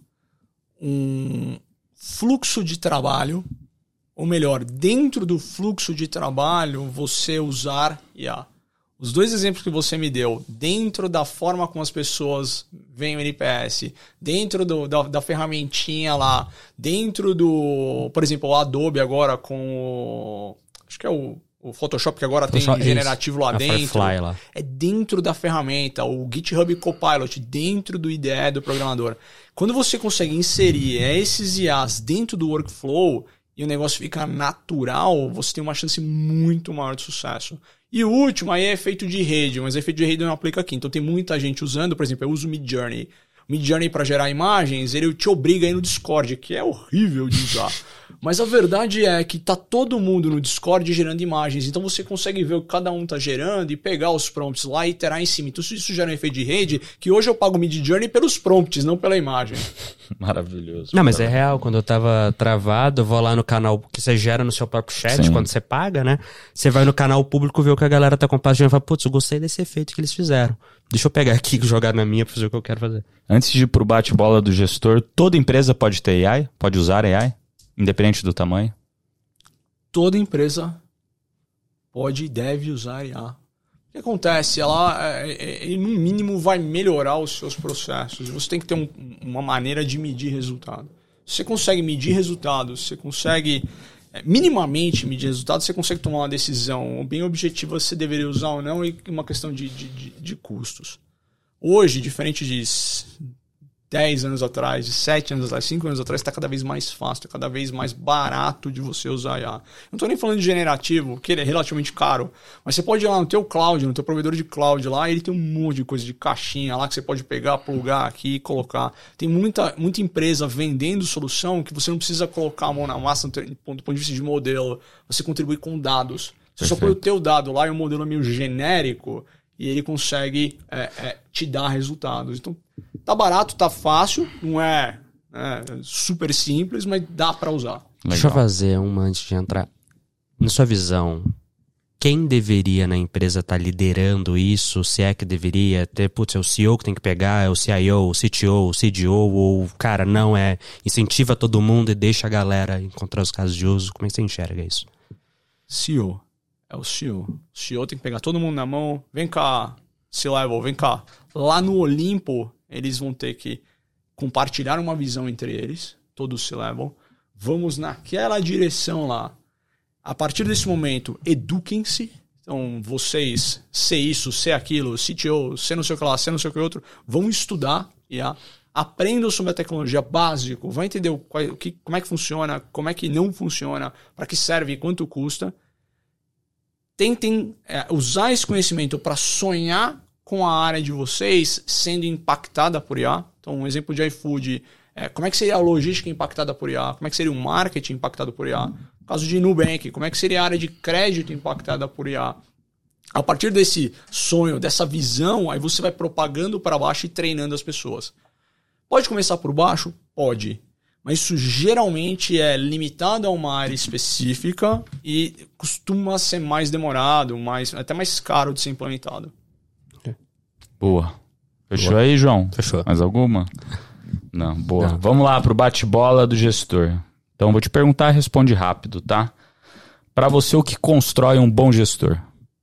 um fluxo de trabalho, ou melhor, dentro do fluxo de trabalho, você usar IA. Os 2 exemplos que você me deu, dentro da forma como as pessoas veem o NPS, dentro da ferramentinha lá, dentro do, por exemplo, o Adobe agora com acho que é o Photoshop que agora tem generativo lá dentro. Firefly lá. É dentro da ferramenta, o GitHub Copilot, dentro do IDE do programador. Quando você consegue inserir esses IAs dentro do workflow, e o negócio fica natural, você tem uma chance muito maior de sucesso. E o último aí é efeito de rede, mas efeito de rede não aplica aqui. Então tem muita gente usando, por exemplo, eu uso o Midjourney. O Midjourney para gerar imagens, ele te obriga a ir no Discord, que é horrível de usar. Mas a verdade é que tá todo mundo no Discord gerando imagens, então você consegue ver o que cada um tá gerando e pegar os prompts lá e iterar em cima. Então isso gera um efeito de rede, que hoje eu pago o Midjourney pelos prompts, não pela imagem. Maravilhoso. Não, mas é real, quando eu tava travado, eu vou lá no canal que você gera no seu próprio chat, Sim. quando você paga, né? Você vai no canal público, vê o que a galera tá compartilhando e fala, putz, eu gostei desse efeito que eles fizeram. Deixa eu pegar aqui e jogar na minha pra fazer o que eu quero fazer. Antes de ir pro bate-bola do gestor, toda empresa pode ter AI? Pode usar AI? Independente do tamanho? Toda empresa pode e deve usar IA. O que acontece? Ela, no mínimo, vai melhorar os seus processos. Você tem que ter uma maneira de medir resultado. Se você consegue medir resultados, você consegue minimamente medir resultados, você consegue tomar uma decisão bem objetiva se você deveria usar ou não, e uma questão de custos. Hoje, diferente de 10 anos atrás, de 7 anos atrás, 5 anos atrás, está cada vez mais fácil, está cada vez mais barato de você usar IA. Não estou nem falando de generativo, que ele é relativamente caro, mas você pode ir lá no teu cloud, no teu provedor de cloud lá, e ele tem um monte de coisa de caixinha lá que você pode pegar, plugar aqui e colocar. Tem muita empresa vendendo solução que você não precisa colocar a mão na massa do ponto de vista de modelo, você contribui com dados. Você só põe o teu dado lá e o modelo é meio genérico, e ele consegue te dar resultados. Então, tá barato, tá fácil, não é super simples, mas dá para usar. Legal. Deixa eu fazer uma antes de entrar. Na sua visão, quem deveria na empresa estar liderando isso? Se é que deveria ter, é o CEO que tem que pegar, é o CIO, o CTO, o CDO, ou, cara, não incentiva todo mundo e deixa a galera encontrar os casos de uso. Como é que você enxerga isso? CEO. É o CEO. O CEO tem que pegar todo mundo na mão. Vem cá, C-Level, vem cá. Lá no Olimpo, eles vão ter que compartilhar uma visão entre eles, todo o C-Level. Vamos naquela direção lá. A partir desse momento, eduquem-se. Então, vocês, ser isso, ser aquilo, CTO, ser não sei o que lá, ser não sei o que outro, vão estudar IA. aprendam sobre a tecnologia básico, vão entender como é que funciona, como é que não funciona, para que serve e quanto custa. Tentem usar esse conhecimento para sonhar com a área de vocês sendo impactada por IA. Então, um exemplo de iFood, como é que seria a logística impactada por IA? Como é que seria o marketing impactado por IA? No caso de Nubank, como é que seria a área de crédito impactada por IA? A partir desse sonho, dessa visão, aí você vai propagando para baixo e treinando as pessoas. Pode começar por baixo? Pode. Mas isso geralmente é limitado a uma área específica e costuma ser mais demorado, até mais caro de ser implementado. Boa. Fechou aí, João? Fechou. Mais alguma? Não, boa. Não. Vamos lá pro bate-bola do gestor. Então, vou te perguntar, responde rápido, tá? Para você, o que constrói um bom gestor?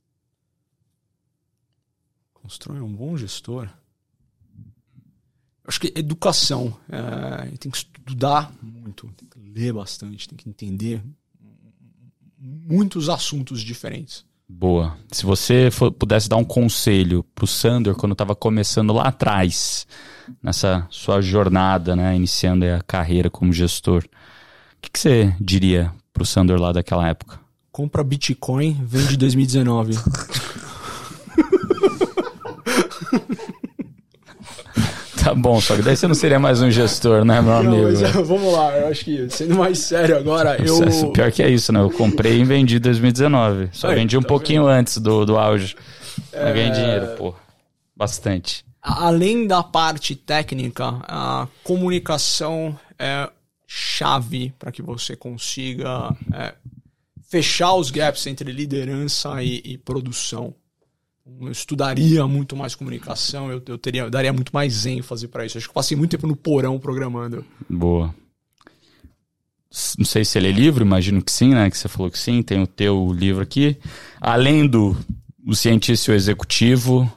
Constrói um bom gestor? Acho que educação. Tem que estudar muito, tem que ler bastante, tem que entender muitos assuntos diferentes. Boa. Se você pudesse dar um conselho pro Sandor quando estava começando lá atrás, nessa sua jornada, né, iniciando a carreira como gestor, o que você diria pro Sandor lá daquela época? Compra Bitcoin, vende 2019. Tá bom, só que daí você não seria mais um gestor, né, meu amigo? Mas, vamos lá, eu acho que, sendo mais sério agora, Pior que é isso, né? Eu comprei e vendi em 2019. Só vendi um pouquinho antes do auge. Mas ganhei dinheiro, pô. Bastante. Além da parte técnica, a comunicação é chave para que você consiga fechar os gaps entre liderança e produção. Eu estudaria muito mais comunicação, eu daria muito mais ênfase para isso. Acho que eu passei muito tempo no porão programando. Boa. Não sei se ele é livro, imagino que sim, né? Que você falou que sim, tem o teu livro aqui. Além do Cientista e o Executivo,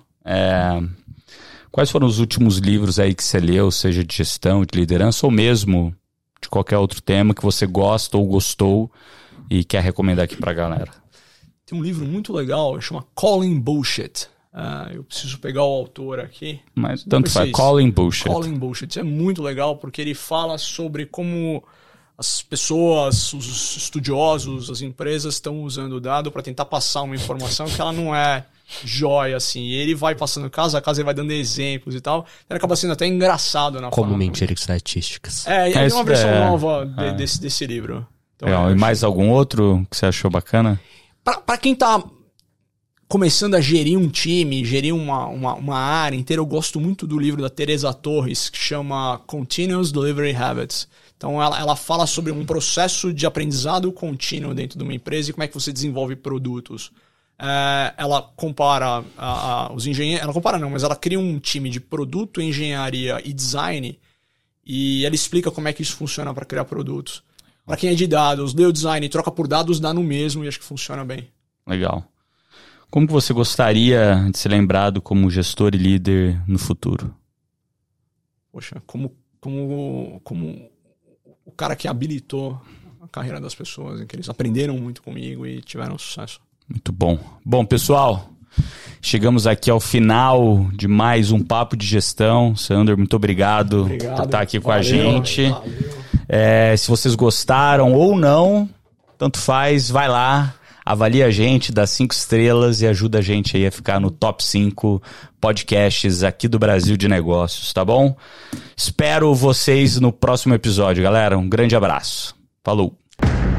quais foram os últimos livros aí que você leu, seja de gestão, de liderança, ou mesmo de qualquer outro tema que você gosta ou gostou e quer recomendar aqui pra galera? Tem um livro muito legal, chama Calling Bullshit. Eu preciso pegar o autor aqui. Mas tanto faz, Calling Bullshit. Calling Bullshit. Isso é muito legal porque ele fala sobre como as pessoas, os estudiosos, as empresas estão usando o dado para tentar passar uma informação que ela não é jóia, assim. E ele vai passando caso a caso, ele vai dando exemplos e tal. Ele acaba sendo até engraçado na Como mentir estatísticas. É uma versão nova desse livro. Então, legal. E mais algum outro que você achou bacana? Para quem tá começando a gerir um time, gerir uma área inteira, eu gosto muito do livro da Teresa Torres, que chama Continuous Delivery Habits. Então ela fala sobre um processo de aprendizado contínuo dentro de uma empresa e como é que você desenvolve produtos. Ela compara os engenheiros... Ela compara não, mas ela cria um time de produto, engenharia e design e ela explica como é que isso funciona para criar produtos. Para quem é de dados, lê o design e troca por dados, dá no mesmo e acho que funciona bem. Legal. Como que você gostaria de ser lembrado como gestor e líder no futuro? Poxa, como o cara que habilitou a carreira das pessoas, em que eles aprenderam muito comigo e tiveram sucesso. Muito bom. Bom, pessoal, chegamos aqui ao final de mais um Papo de Gestão. Sandor, muito obrigado por estar aqui com a gente. Valeu. Se vocês gostaram ou não, tanto faz, vai lá, avalia a gente, dá 5 estrelas e ajuda a gente aí a ficar no top 5 podcasts aqui do Brasil de negócios, tá bom? Espero vocês no próximo episódio, galera. Um grande abraço. Falou!